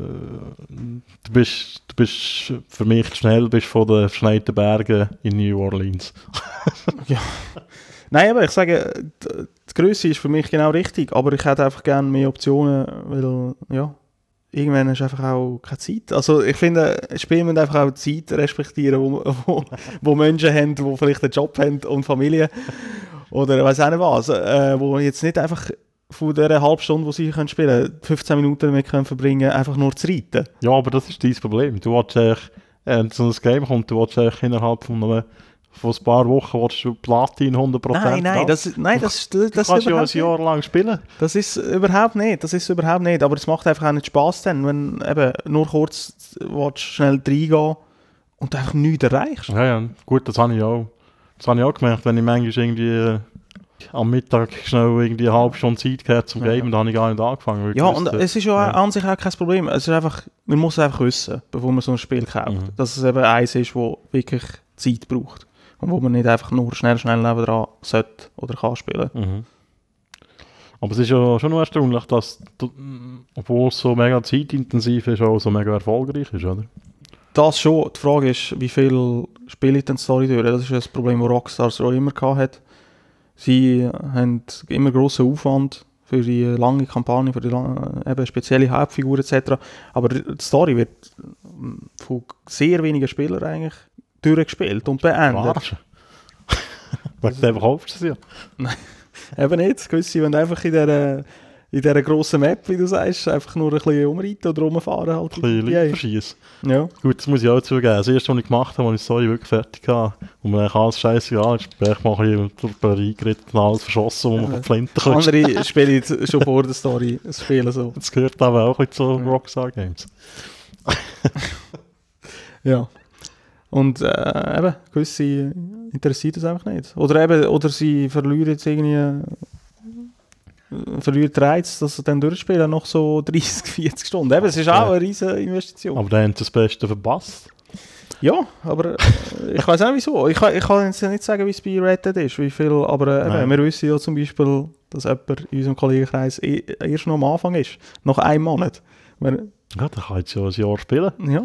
Du bist für mich schnell bist von den verschneiten Bergen in New Orleans. Ja. Nein, aber ich sage, die Größe ist für mich genau richtig, aber ich hätte einfach gerne mehr Optionen, weil, ja, irgendwann ist einfach auch keine Zeit. Also ich finde, Spiele müssen einfach auch die Zeit respektieren, wo Menschen haben, die vielleicht einen Job haben und Familie oder weiss auch nicht was, wo jetzt nicht einfach von dieser halben Stunde, die sie spielen können, 15 Minuten damit verbringen können, einfach nur zu reiten. Ja, aber das ist dein Problem. Du willst eigentlich, so ein Game kommt, du willst eigentlich innerhalb von ein paar Wochen willst du Platin 100%. Nein, das du kannst ja ein Jahr lang spielen. Das ist überhaupt nicht, aber es macht einfach auch nicht Spass dann, wenn eben nur kurz willst, schnell reingehen und einfach nichts erreichst. Ja, gut, das habe ich auch gemerkt, wenn ich manchmal irgendwie am Mittag schnell irgendwie eine halbe Stunde Zeit gehabt zum Game, dann habe ich gar nicht angefangen. Ja, und es ist ja an sich auch kein Problem. Es ist einfach, man muss es einfach wissen, bevor man so ein Spiel kauft, dass es eben eins ist, das wirklich Zeit braucht. Und wo man nicht einfach nur schnell nebendran sollte oder kann spielen. Mhm. Aber es ist ja schon noch erstaunlich, dass, obwohl es so mega zeitintensiv ist, auch so mega erfolgreich ist, oder? Das schon. Die Frage ist, wie viel spiele ich denn die Story durch? Das ist das Problem, das Rockstar auch immer hatte. Sie haben immer grossen Aufwand für die lange Kampagne, für die eben spezielle Hauptfiguren etc. Aber die Story wird von sehr wenigen Spielern eigentlich durchgespielt und beendet. Wegen dem kaufst du es ja. Nein, eben nicht. Gewisse wollen einfach in dieser grossen Map, wie du sagst, einfach nur ein bisschen umreiten oder rumfahren. Halt ein bisschen Leute verschießen. Ja. Gut, das muss ich auch zugeben. Das erste, was ich gemacht habe, als ich die Story wirklich fertig hatte, und mir eigentlich alles scheißegal ist, bin ich mal ein bisschen reingeritten und alles verschossen, wo man von Flinten kommt. Andere spielen schon vor der Story, spielen so. Das gehört aber auch zu Rockstar Games. Ja. Und eben, gewisse interessiert das einfach nicht. Oder sie verlieren jetzt irgendwie den Reiz, dass sie dann durchspielen, noch so 30, 40 Stunden. Eben, es ist auch eine riesige Investition. Aber dann haben sie das Beste verpasst. Ja, aber ich weiß auch wieso. Ich kann jetzt nicht sagen, wie es bei Red Dead ist, wie viel, aber eben, wir wissen ja zum Beispiel, dass jemand in unserem Kollegenkreis erst noch am Anfang ist. Nach einem Monat. Ja, der kann jetzt ja ein Jahr spielen. Ja.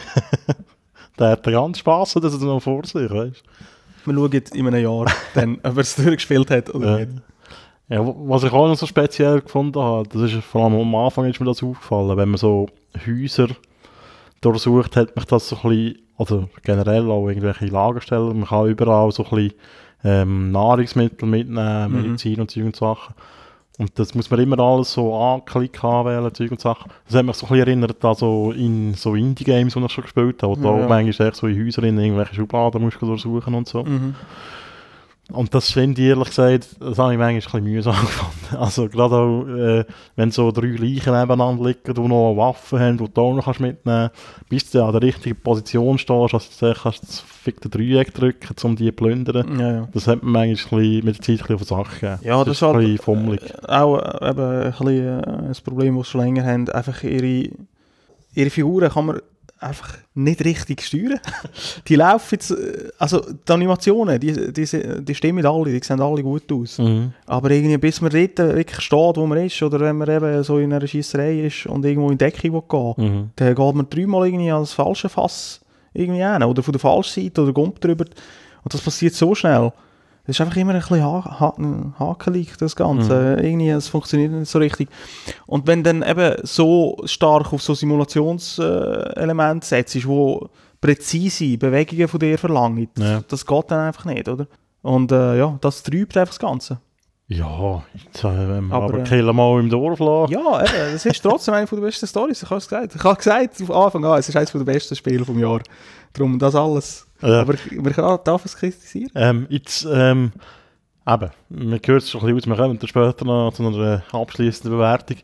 Der hat ganz Spass, dass er noch vor sich, weißt du? Wir schauen in einem Jahr, dann, ob er es durchgespielt hat oder nicht. Ja, was ich auch noch so speziell gefunden habe, das ist vor allem am Anfang ist mir das aufgefallen, wenn man so Häuser durchsucht, hat mich das so ein bisschen, oder generell auch irgendwelche Lagerstellen, man kann überall so ein bisschen Nahrungsmittel mitnehmen, Medizin und Zeug und Sachen. Und das muss man immer alles so anklicken, anwählen, Zeug und Sachen. Das hat mich so ein bisschen erinnert an so Indie-Games, die ich schon gespielt habe, wo du auch manchmal echt so in Häusern irgendwelche Schubladen musst durchsuchen und so. Mhm. Und das finde ich ehrlich gesagt, das habe ich manchmal ein bisschen mühsam gefunden. Also gerade auch, wenn so 3 Leichen nebeneinander liegen, die noch Waffen haben, die du auch noch mitnehmen kannst, bis du an der richtigen Position stehst, dass du das fickte Dreieck drücken, um die zu plündern. Ja. Das hat mir manchmal mit der Zeit auf die Sache gegeben. Ja, das ist ein halt bisschen fummelig. Auch eben ein bisschen das Problem, das sie schon länger haben, einfach ihre Figuren kann man einfach nicht richtig steuern. Die laufen jetzt, also die Animationen, die stimmen alle, die sehen alle gut aus. Mhm. Aber irgendwie, bis man dort wirklich steht, wo man ist, oder wenn man eben so in einer Schiesserei ist und irgendwo in Deckung gehen, dann geht man 3-mal irgendwie an das falsche Fass irgendwie hin, oder von der falschen Seite, oder kommt drüber. Und das passiert so schnell. Das ist einfach immer ein bisschen hakelig, das Ganze. Irgendwie, es funktioniert nicht so richtig. Und wenn dann eben so stark auf so Simulationselemente setzt, wo präzise Bewegungen von dir verlangen, das geht dann einfach nicht, oder? Und das trübt einfach das Ganze. Ja, jetzt aber Kill mal im Dorf lassen. Ja, eben, das ist trotzdem eine der besten Storys, ich habe es gesagt. Ich habe gesagt, von Anfang an, es ist eines der besten Spiele vom Jahr. Darum das alles. Ja. Aber man darf es kritisieren. Eben, man hört es schon ein bisschen aus, wir kommen dann später noch zu einer abschliessenden Bewertung.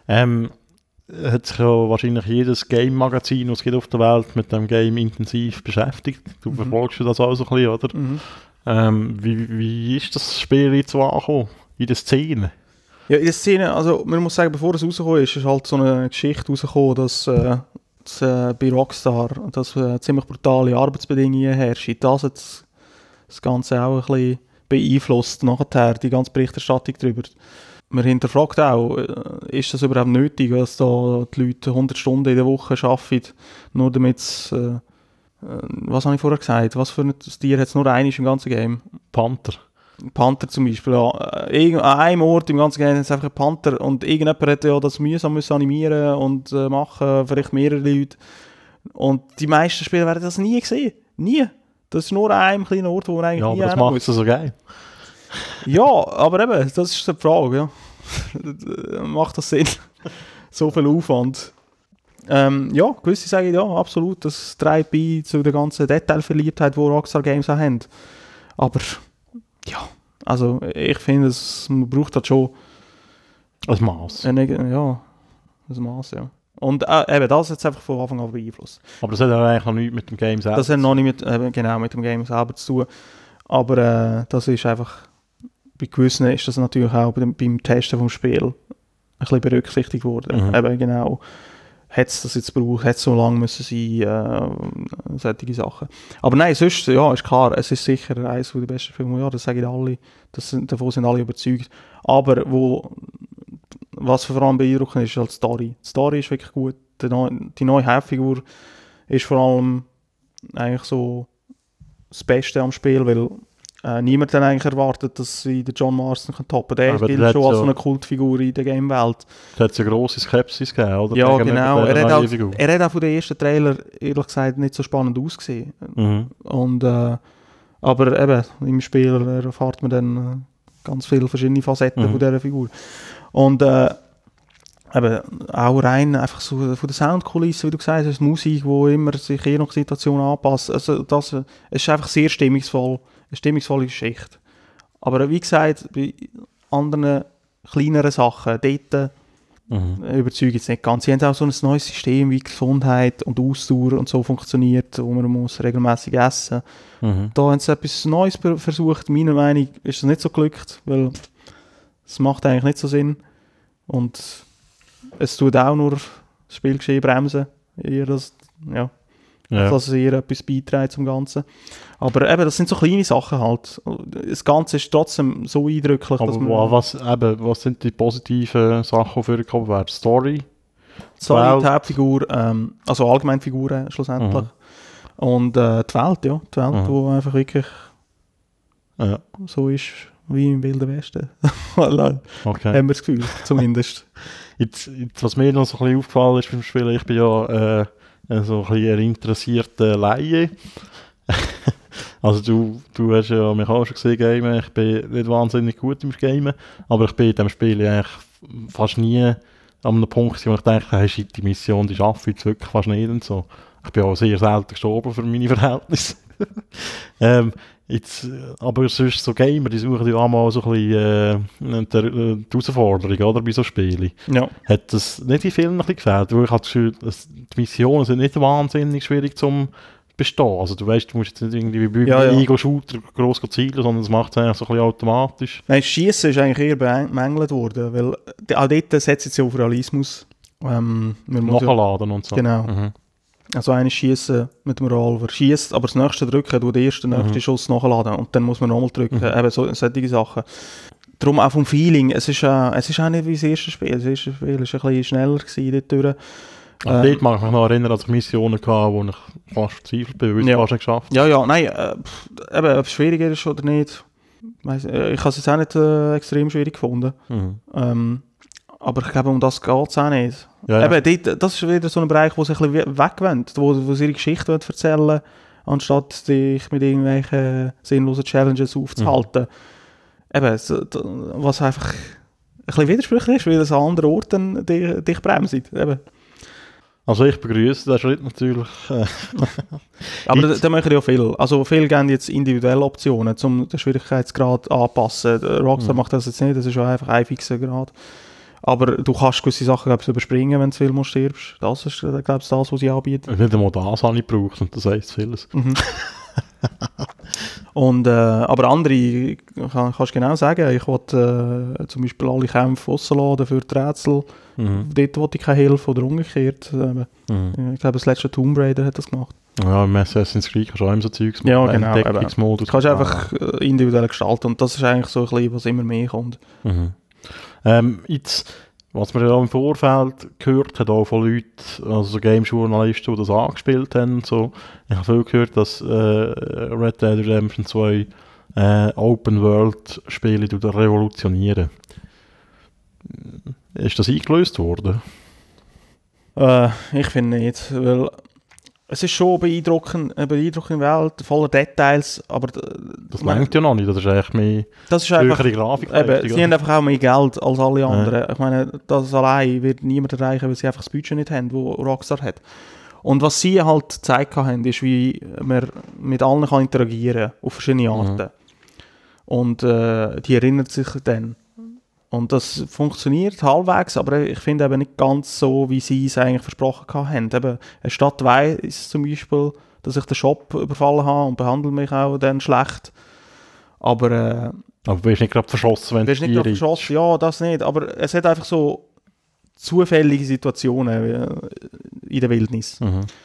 Hat sich ja wahrscheinlich jedes Game-Magazin, das es gibt auf der Welt, mit dem Game intensiv beschäftigt. Du verfolgst das auch so ein bisschen, oder? Wie ist das Spiel jetzt so angekommen in der Szene? Ja, in der Szene, also man muss sagen, bevor es rausgekommen ist halt so eine Geschichte rausgekommen, dass bei Rockstar dass ziemlich brutale Arbeitsbedingungen herrschen. Das hat das Ganze auch ein bisschen beeinflusst, nachher die ganze Berichterstattung darüber. Man hinterfragt auch, ist das überhaupt nötig, dass da die Leute 100 Stunden in der Woche arbeiten, nur damit was habe ich vorher gesagt, was für ein Tier hat es nur eines im ganzen Game? Panther zum Beispiel, ja. An einem Ort im ganzen Game ist einfach ein Panther und irgendjemand hätte ja das mühsam müssen animieren und machen, vielleicht mehrere Leute. Und die meisten Spieler werden das nie gesehen. Nie. Das ist nur an einem kleinen Ort, wo man eigentlich nie aber das macht es so geil. Ja, aber eben, das ist die Frage, ja. Macht das Sinn? So viel Aufwand. Ja, gewisse sagen ja, absolut, das trägt bei zu der ganzen Detailverliebtheit, die Rockstar Games auch haben. Aber ja, also ich finde, man braucht das schon ein Maß. Ja, ein Maß, ja. Und eben, das hat es einfach von Anfang an beeinflusst. Aber das hat ja eigentlich noch nichts mit dem Game selber. Das hat noch nicht mit dem Game selber zu tun. Aber das ist einfach, bei gewissen ist das natürlich auch beim Testen vom Spiel ein bisschen berücksichtigt worden. Eben genau, hat es das jetzt gebraucht, hat es so lange müssen sein, solche Sachen. Aber nein, sonst, ja, ist klar, es ist sicher eines der besten Filme, ja, das sagen alle, davon sind alle überzeugt. Aber was vor allem beeindruckend ist halt die Story. Die Story ist wirklich gut. Die neue Hauptfigur ist vor allem eigentlich so das Beste am Spiel, weil niemand dann eigentlich erwartet, dass sie den John Marston toppen kann. Der gilt schon als so eine Kultfigur in der Game-Welt. Da hat es eine grosse Skepsis gegeben, oder? Ja, genau. Er hat auch von den ersten Trailer, ehrlich gesagt, nicht so spannend ausgesehen. Und, aber eben, im Spiel erfahrt man dann ganz viele verschiedene Facetten von dieser Figur. Und eben auch rein einfach so von der Soundkulisse, wie du gesagt hast, Musik, die immer sich je nach Situation anpasst. Also es ist einfach sehr stimmungsvoll, eine stimmungsvolle Geschichte. Aber wie gesagt, bei anderen kleineren Sachen, dort überzeugt es nicht ganz. Sie haben auch so ein neues System, wie Gesundheit und Ausdauer und so funktioniert, wo man muss regelmäßig essen muss. Da haben sie etwas Neues versucht. Meiner Meinung nach ist es nicht so geglückt, weil es macht eigentlich nicht so Sinn. Und es tut auch nur das Spielgeschehen bremsen. Dass es ihr etwas beiträgt zum Ganzen. Aber eben, das sind so kleine Sachen halt. Das Ganze ist trotzdem so eindrücklich, aber dass man... was sind die positiven Sachen, die vorgekommen werden? Story, die Hauptfigur, also allgemein Figuren schlussendlich. Und die Welt, ja. Die Welt, die einfach wirklich so ist wie im Wilden Westen. Okay. Haben wir das Gefühl, zumindest. Jetzt, was mir noch so ein bisschen aufgefallen ist beim Spielen, ich bin ja so ein bisschen ein interessierter Laie. Also du hast ja mich auch schon gesehen, Gamen. Ich bin nicht wahnsinnig gut im Gamen, aber ich bin in diesem Spiel eigentlich fast nie an einem Punkt, wo ich denke, hey, shit, die Mission, die schaffe ich jetzt wirklich fast nicht und so. Ich bin auch sehr selten gestorben für meine Verhältnisse. Aber sonst so Gamer, die suchen ja auch mal so ein bisschen die Herausforderung, oder, bei so Spielen. Ja. Hat das nicht in vielen ein bisschen gefällt? Weil ich habe das Gefühl, die Missionen sind nicht wahnsinnig schwierig zum bestehen. Also du weißt, du musst jetzt nicht irgendwie wie bei Ego-Shooter gross zielen, sondern das macht es eigentlich so ein bisschen automatisch. Nein, Schiessen ist eigentlich eher bemängelt worden, weil auch dort setzt es ja auf Realismus. Nachladen und so. Genau. Also eine schießen mit dem Revolver, schießt, aber das nächste drücken, du den nächsten Schuss nachladen und dann muss man nochmal drücken, eben solche Sachen. Darum auch vom Feeling, es ist auch nicht wie das erste Spiel. Das erste Spiel war ein bisschen schneller dort durch. Dort mag ich mich noch erinnern, dass ich Missionen hatte, wo ich fast verzweifelt bin, weil ich es fast nicht geschafft habe. Ja, nein, eben, ob es schwieriger ist oder nicht, ich habe es jetzt auch nicht extrem schwierig gefunden. Aber ich glaube, um das geht es auch nicht. Ja. Eben, das ist wieder so ein Bereich, wo sie ein bisschen wegwendet, wo sie ihre Geschichte erzählen, anstatt sich mit irgendwelchen sinnlosen Challenges aufzuhalten. Eben, was einfach ein bisschen widersprüchlich ist, weil es an anderen Orten dich bremst. Eben. Also ich begrüße den Schritt natürlich. Aber da machen ja viel. Also viele geben jetzt individuelle Optionen, um den Schwierigkeitsgrad anzupassen. Rockstar macht das jetzt nicht, das ist ja einfach ein fixer Grad. Aber du kannst gewisse Sachen überspringen, wenn du viel stirbst. Das ist, glaube ich, das, was sie anbieten. Nicht einmal das habe ich gebraucht und das heisst vieles. Und, aber andere, kannst du genau sagen, ich wollte zum Beispiel alle Kämpfe rausladen für die Rätsel. Dort wollte ich keine Hilfe oder umgekehrt. Ich glaube, das letzte Tomb Raider hat das gemacht. Ja, im Assassin's Creed kannst du auch immer so Zeugs machen. Ja, genau. Entdeckungsmodus. Du kannst einfach individuell gestalten und das ist eigentlich so ein bisschen, was immer mehr kommt. Jetzt, was man ja im Vorfeld gehört hat, auch von Leuten, also so Game-Journalisten, die das angespielt haben und so, ich habe viel gehört, dass Red Dead Redemption 2 Open-World-Spiele revolutionieren. Ist das eingelöst worden? Ich finde nicht, weil es ist schon eine beeindruckende Welt, voller Details, aber... Das lenkt ja noch nicht, das ist eigentlich mehr höhere Grafik. Sie haben einfach auch mehr Geld als alle anderen. Ich meine, das allein wird niemand erreichen, weil sie einfach das Budget nicht haben, das Rockstar hat. Und was sie halt gezeigt haben, ist, wie man mit allen kann interagieren kann, auf verschiedene Arten. Und die erinnert sich dann. Und das funktioniert halbwegs, aber ich finde eben nicht ganz so, wie sie es eigentlich versprochen haben. Eben, eine Stadt weiss zum Beispiel, dass ich den Shop überfallen habe und behandelt mich auch dann schlecht. Aber du wirst nicht gerade verschossen, wenn du nicht gerade verschossen, ja, das nicht. Aber es hat einfach so zufällige Situationen in der Wildnis.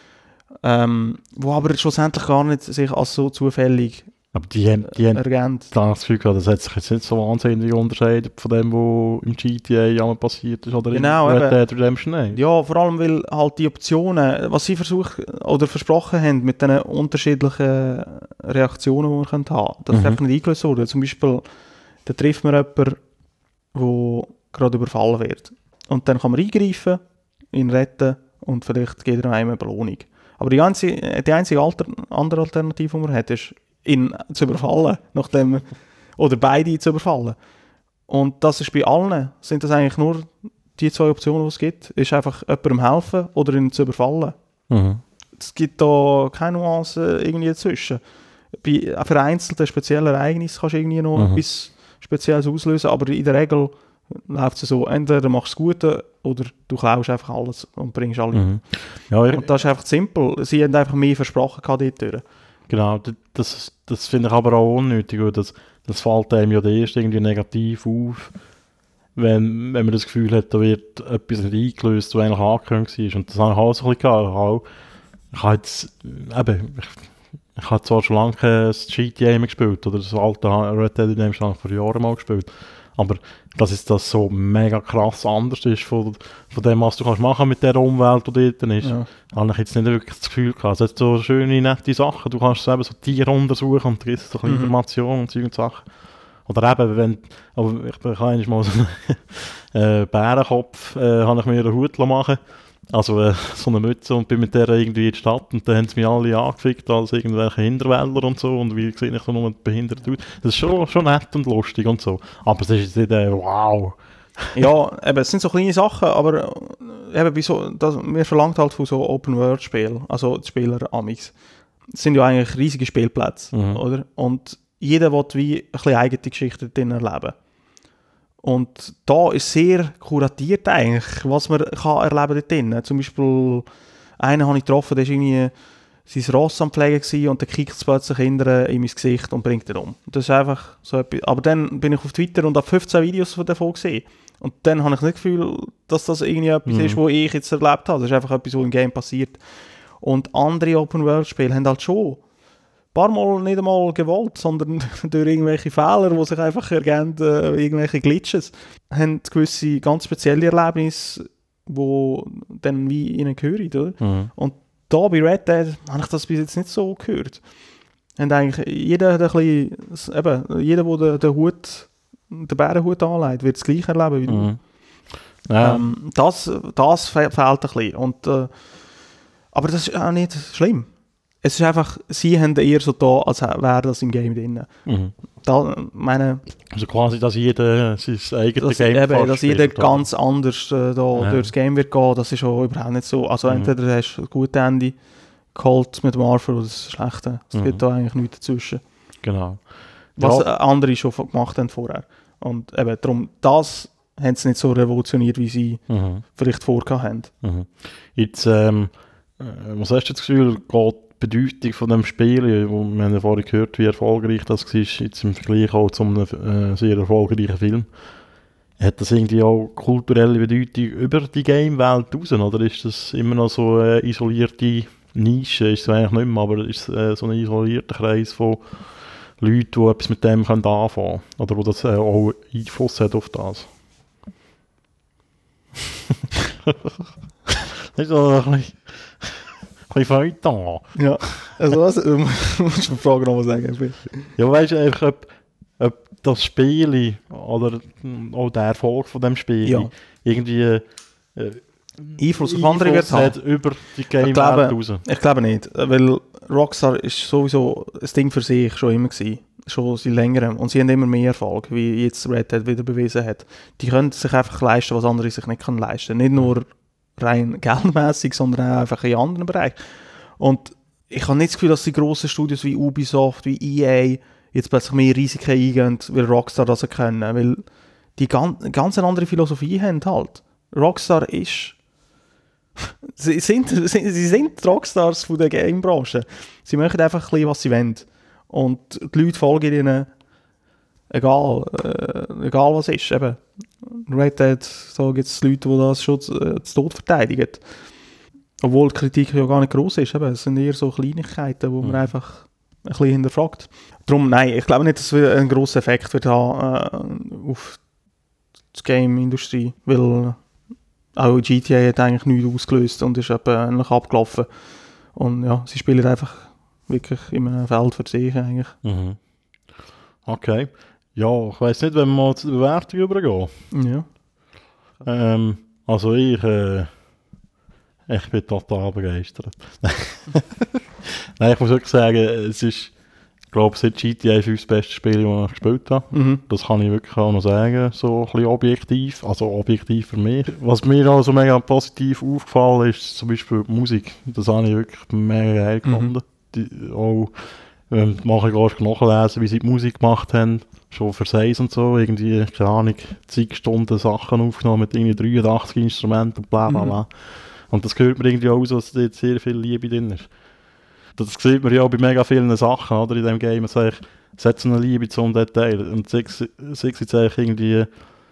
Wo aber schlussendlich gar nicht sich als so zufällig aber die haben das Gefühl gehabt, das hat sich jetzt nicht so wahnsinnig unterscheidet von dem, was im GTA einmal passiert ist oder genau, in Red Dead Redemption 1. Ja, vor allem, weil halt die Optionen, was sie versuchen oder versprochen haben mit den unterschiedlichen Reaktionen, die man haben können, das ist einfach nicht eingelöst worden. Zum Beispiel, da trifft man jemanden, der gerade überfallen wird. Und dann kann man eingreifen, ihn retten und vielleicht geht er noch eine Belohnung. Aber die einzige andere Alternative, die man hat, ist, ihn zu überfallen, oder beide zu überfallen. Und das ist bei allen, sind das eigentlich nur die zwei Optionen, die es gibt. Ist einfach jemandem helfen oder ihn zu überfallen. Es gibt da keine Nuance irgendwie dazwischen. Bei vereinzelten speziellen Ereignissen kannst du irgendwie noch etwas Spezielles auslösen, aber in der Regel läuft es so, entweder machst du das Gute oder du klaust einfach alles und bringst alle. Ja, und das ist einfach simpel. Sie haben einfach mehr versprochen dort. Genau, das finde ich aber auch unnötig, weil das fällt einem ja erst irgendwie negativ auf, wenn man das Gefühl hat, da wird etwas nicht eingelöst, was eigentlich angekündigt war. Und das habe ich auch so ein bisschen gehabt. Ich habe zwar schon lange kein GTA mehr gespielt, oder das alte Red Dead Redemption habe ich vor Jahren mal gespielt, aber dass das so mega krass anders ist von dem, was du kannst machen mit der Umwelt, die dort ist, habe ich jetzt nicht wirklich das Gefühl gehabt. Es hat so schöne, nette Sachen. Du kannst selber so Tiere untersuchen und kriegst so Informationen und solche Sachen. Oder eben, ich habe einmal so einen Bärenkopf, habe ich mir einen Hut machen. Also so eine Mütze und bin mit der irgendwie in die Stadt und dann haben sie mich alle angefickt als irgendwelche Hinterwäldler und so und wie sehe ich so nur behindert aus. Das ist schon nett und lustig und so, aber es ist nicht wow. Ja, eben, es sind so kleine Sachen, aber eben mir verlangt halt von so Open-World-Spielen, also die Spieler amix, sind ja eigentlich riesige Spielplätze, oder? Und jeder will wie ein bisschen eigene Geschichte drin erleben. Und da ist sehr kuratiert eigentlich, was man kann erleben dort drin. Zum Beispiel, einen habe ich getroffen, der war irgendwie sein Ross am Pflegen und dann kickt es plötzlich in mein Gesicht und bringt ihn um. Das ist einfach so etwas. Aber dann bin ich auf Twitter und habe 15 Videos davon gesehen. Und dann habe ich nicht das Gefühl, dass das irgendwie etwas ist, was ich jetzt erlebt habe. Das ist einfach etwas, was im Game passiert. Und andere Open-World-Spiele haben halt schon ein paar Mal nicht einmal gewollt, sondern durch irgendwelche Fehler, die sich einfach ergeben, irgendwelche Glitches, haben gewisse ganz spezielle Erlebnisse, die dann wie ihnen gehören. Oder? Und da bei Red Dead habe ich das bis jetzt nicht so gehört. Und eigentlich jeder, der den Bärenhut anlegt, wird das Gleiche erleben wie du. Ja. Das fehlt ein bisschen. Und, aber das ist auch nicht schlimm. Es ist einfach, sie haben eher so da, als wäre das im Game drin. Also quasi, dass jeder sein eigenes Game dass jeder ganz anders durchs Game wird gehen, das ist auch überhaupt nicht so. Also entweder hast du ein gutes Ende geholt mit dem Arthur oder das schlechte. Es gibt da eigentlich nichts dazwischen. Genau. Was andere schon gemacht haben vorher. Und eben darum, das haben sie nicht so revolutioniert, wie sie vielleicht vorgehabt haben. Jetzt, was hast du das Gefühl, geht Bedeutung von dem Spiel, wir haben ja vorhin gehört, wie erfolgreich das war, jetzt im Vergleich auch zu einem sehr erfolgreichen Film. Hat das irgendwie auch kulturelle Bedeutung über die Game-Welt raus, oder ist das immer noch so eine isolierte Nische? Ist es eigentlich nicht mehr, aber ist es so ein isolierter Kreis von Leuten, die etwas mit dem anfangen können? Oder wo das auch Einfluss hat auf das? Das ist so ein bisschen Feuilleton. Ja, also was, musst du die Frage nochmal sagen? Ja, weißt du einfach, ob das Spiel oder auch der Erfolg von dem Spiel irgendwie Einfluss auf andere wird haben über die Game-Welt raus? Ich glaube nicht, weil Rockstar ist sowieso ein Ding für sich schon immer gewesen. Schon seit längerem. Und sie haben immer mehr Erfolg, wie jetzt Red Dead wieder bewiesen hat. Die können sich einfach leisten, was andere sich nicht leisten können. Nicht nur rein geldmässig, sondern auch einfach in anderen Bereichen. Und ich habe nicht das Gefühl, dass die grossen Studios wie Ubisoft, wie EA jetzt plötzlich mehr Risiken eingehen, weil Rockstar das können. Weil die ganz eine andere Philosophie haben halt. Rockstar ist... sie sind Rockstars von der Game-Branche. Sie machen einfach ein bisschen, was sie wollen. Und die Leute folgen ihnen, egal was ist. Eben, Red Dead, so gibt es Leute, die das schon zu Tod verteidigen. Obwohl die Kritik ja gar nicht gross ist. Eben, es sind eher so Kleinigkeiten, wo man einfach ein bisschen hinterfragt. Darum, nein, ich glaube nicht, dass es einen grossen Effekt wird haben auf die Game-Industrie, weil auch GTA hat eigentlich nichts ausgelöst und ist eben abgelaufen. Und ja, sie spielen einfach wirklich in einem Feld für sich eigentlich. Mhm. Okay. Ja, ich weiss nicht, wenn wir mal zu der Bewertung übergehen. Ja. Also ich bin total begeistert. Nein, ich muss wirklich sagen, es ist, ich glaube, seit GTA 5 das beste Spiel, das ich gespielt habe. Mhm. Das kann ich wirklich auch noch sagen, so ein bisschen objektiv, also objektiv für mich. Was mir auch so mega positiv aufgefallen ist, zum Beispiel die Musik. Das habe ich wirklich mega geil gefunden. Auch mache ich gar nachlesen, wie sie die Musik gemacht haben, schon für Seis und so, irgendwie, keine Ahnung, zig Stunden Sachen aufgenommen mit irgendwie 83 Instrumenten und bla bla bla. Und das hört man irgendwie auch aus, dass da jetzt sehr viel Liebe drin ist. Das sieht man ja auch bei mega vielen Sachen, oder, in diesem Game. Es hat so eine Liebe zum Detail. Und sei es jetzt eigentlich irgendwie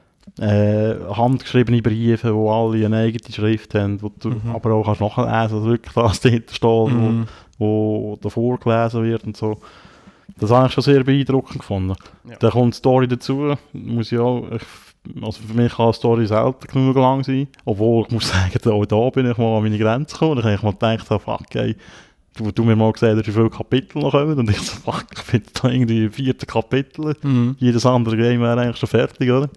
handgeschriebene Briefe, wo alle eine eigene Schrift haben, wo du aber auch kannst nachlesen, also wirklich das dahinter steht, wo davor gelesen wird und so. Das habe ich schon sehr beeindruckend gefunden. Ja. Dann kommt die Story dazu, muss ich auch, also für mich kann eine Story selten genug lang sein, obwohl ich muss sagen, auch da bin ich mal an meine Grenze gekommen. Da habe ich mal gedacht, fuck, ey, du mir mal gesagt hast, wie viele Kapitel noch kommen, und ich so, fuck, ich bin da irgendwie im 4. Kapitel, jedes andere Game wäre eigentlich schon fertig, oder?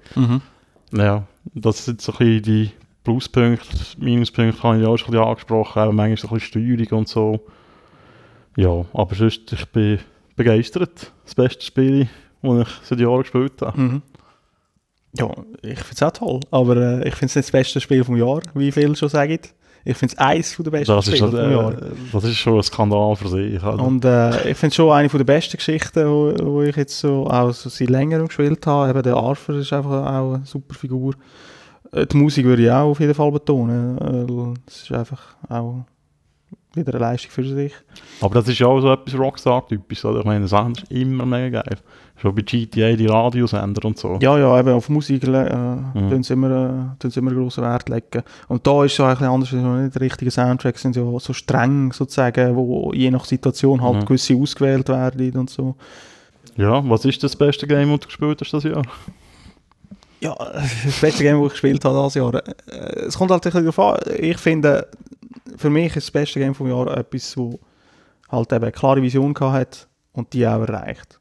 Ja, das sind so ein bisschen die Pluspunkte, Minuspunkte habe ich auch schon ein bisschen angesprochen, auch manchmal so ein bisschen Steuerung und so. Ja, aber sonst, ich bin begeistert. Das beste Spiel, das ich seit Jahren gespielt habe. Ja, ich finde es auch toll, aber ich finde es nicht das beste Spiel vom Jahr, wie viele schon sagen. Ich finde es eines der besten Spiele vom Jahr. Das ist schon ein Skandal für sich. Also. Und ich finde es schon eine der besten Geschichten, wo ich jetzt so auch so seit längerem gespielt habe. Eben der Arthur ist einfach auch eine super Figur. Die Musik würde ich auch auf jeden Fall betonen. Das ist einfach auch wieder eine Leistung für sich. Aber das ist ja auch so etwas Rockstar-typisch. Ich meine, das ist immer mega geil. Schon bei GTA, die Radiosender und so. Ja, eben auf Musik tun sie immer grossen Wert legen. Und da ist es so ein bisschen anders, nicht der richtige Soundtrack sind ja so streng sozusagen, wo je nach Situation halt gewisse ausgewählt werden und so. Ja, was ist das beste Game, das du gespielt hast das Jahr? Ja, das beste Game, das ich gespielt habe das Jahr. Es kommt halt ein bisschen darauf an. Ich finde, für mich ist das beste Game vom Jahr etwas, das halt eben eine klare Vision hat und die auch erreicht.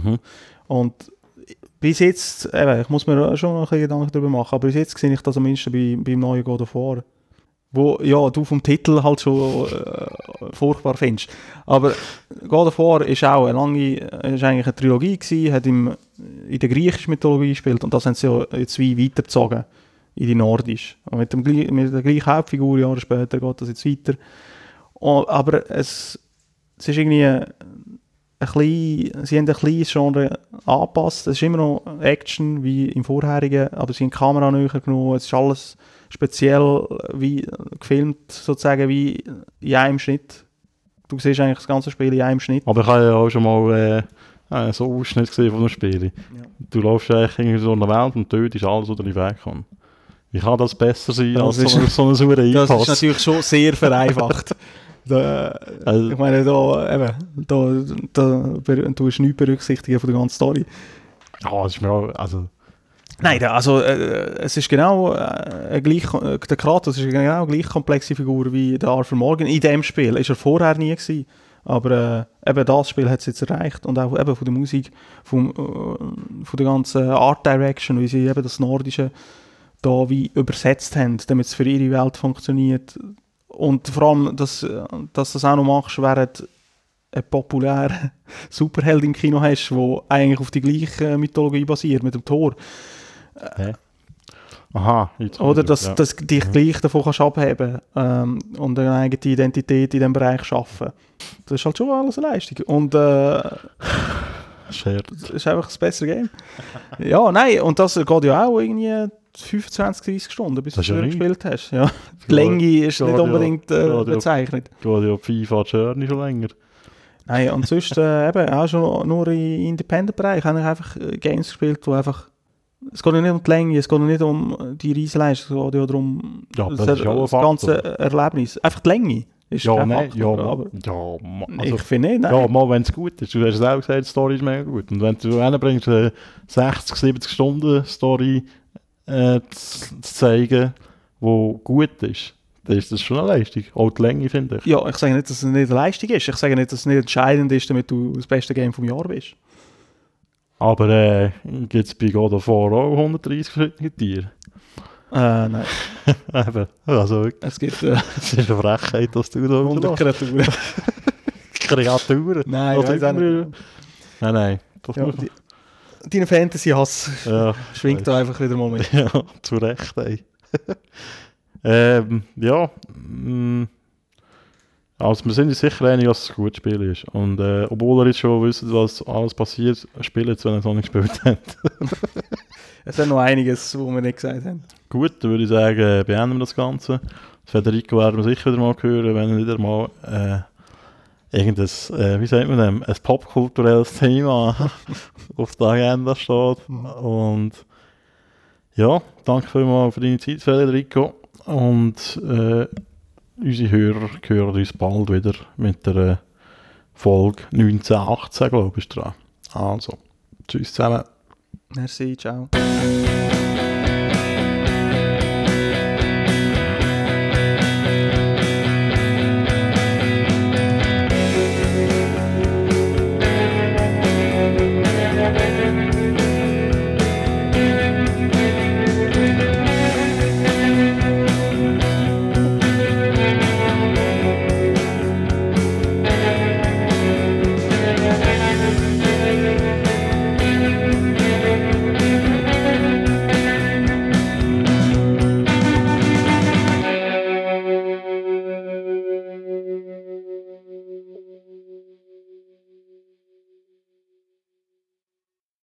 Und bis jetzt, eben, ich muss mir schon noch ein bisschen Gedanken darüber machen, aber bis jetzt sehe ich das am mindesten beim neuen God of War. Wo ja, du vom Titel halt schon furchtbar findest. Aber God of War ist auch ist eigentlich eine Trilogie gewesen, hat in der griechischen Mythologie gespielt und das haben sie ja jetzt wie weitergezogen in die nordische. Und mit der gleichen Hauptfigur, Jahre später, geht das jetzt weiter. Aber es ist irgendwie sie haben ein kleines Genre angepasst. Es ist immer noch Action wie im vorherigen, aber sie haben die Kamera näher genommen. Es ist alles speziell wie gefilmt, sozusagen wie in einem Schnitt. Du siehst eigentlich das ganze Spiel in einem Schnitt. Aber ich habe ja auch schon mal so einen Ausschnitt gesehen von einem Spiel. Ja. Du läufst eigentlich in so einer Welt und dort ist alles, was dir wegkommt. Wie kann das besser sein als so eine saure Das Einpass? ist natürlich schon sehr vereinfacht. Ich meine, du hast nichts berücksichtigen von der ganzen Story. Ja, das ist mir auch, also... Nein, es ist genau der Kratos ist genau eine gleich komplexe Figur wie der Arthur Morgan. In dem Spiel ist er vorher nie gewesen. Aber eben das Spiel hat es jetzt erreicht. Und auch eben von der Musik, von der ganzen Art Direction, wie sie eben das Nordische da wie übersetzt haben, damit es für ihre Welt funktioniert. Und vor allem, dass du das auch noch machst, während ein populärer Superheld im Kino hast, der eigentlich auf die gleiche Mythologie basiert, mit dem Thor. Aha, jetzt oder dass du dich gleich davon kannst abheben und eine eigene Identität in diesem Bereich schaffen. Das ist halt schon alles eine Leistung. Und Scherz. das ist einfach das bessere Game. Ja, nein, und das geht ja auch irgendwie 25, 30 Stunden, bis du es gespielt hast. Ja. Die Länge ist nicht unbedingt bezeichnet. Geht ja FIFA Journey schon länger. Nein, und sonst eben auch schon nur im Independent-Bereich habe ich einfach Games gespielt, wo einfach... Es geht nicht um die Länge, es geht nicht um die Riesenleistung, es geht ja darum das ganze Erlebnis. Einfach die Länge ist kein Faktor. Ich finde nicht, nein. Ja, mal wenn es gut ist. Du hast es auch gesagt, die Story ist mega gut. Und wenn du hinbringst, 60, 70 Stunden Story zu zeigen, die gut ist, dann ist das schon eine Leistung. Auch die Länge, finde ich. Ja, ich sage nicht, dass es nicht eine Leistung ist. Ich sage nicht, dass es nicht entscheidend ist, damit du das beste Game vom Jahr bist. Aber gibt es bei God of War auch 130 verschiedene Tiere? Nein. Eben, also es gibt... es ist eine Frechheit, dass du da 100 Kreaturen. Kreaturen? Nein, ich weiss auch nicht. Nein. Ja, deine Fantasy-Hass schwingt da einfach wieder mal mit. Ja, zu Recht, ey. Also wir sind uns sicher einig, dass es ein gutes Spiel ist. Und obwohl ihr jetzt schon wisst, was alles passiert, spielt es, wenn ihr es noch nicht gespielt habt. Es ist noch einiges, was wir nicht gesagt haben. Gut, dann würde ich sagen, beenden wir das Ganze. Federico werden wir sicher wieder mal hören, wenn er wieder mal irgendein, wie sagt man dem, ein popkulturelles Thema auf der Agenda steht. Und ja, danke vielmals für deine Zeit, Federico. Und unsere Hörer hören uns bald wieder mit der Folge 1918, glaube ich, dran. Also, tschüss zusammen. Merci, ciao.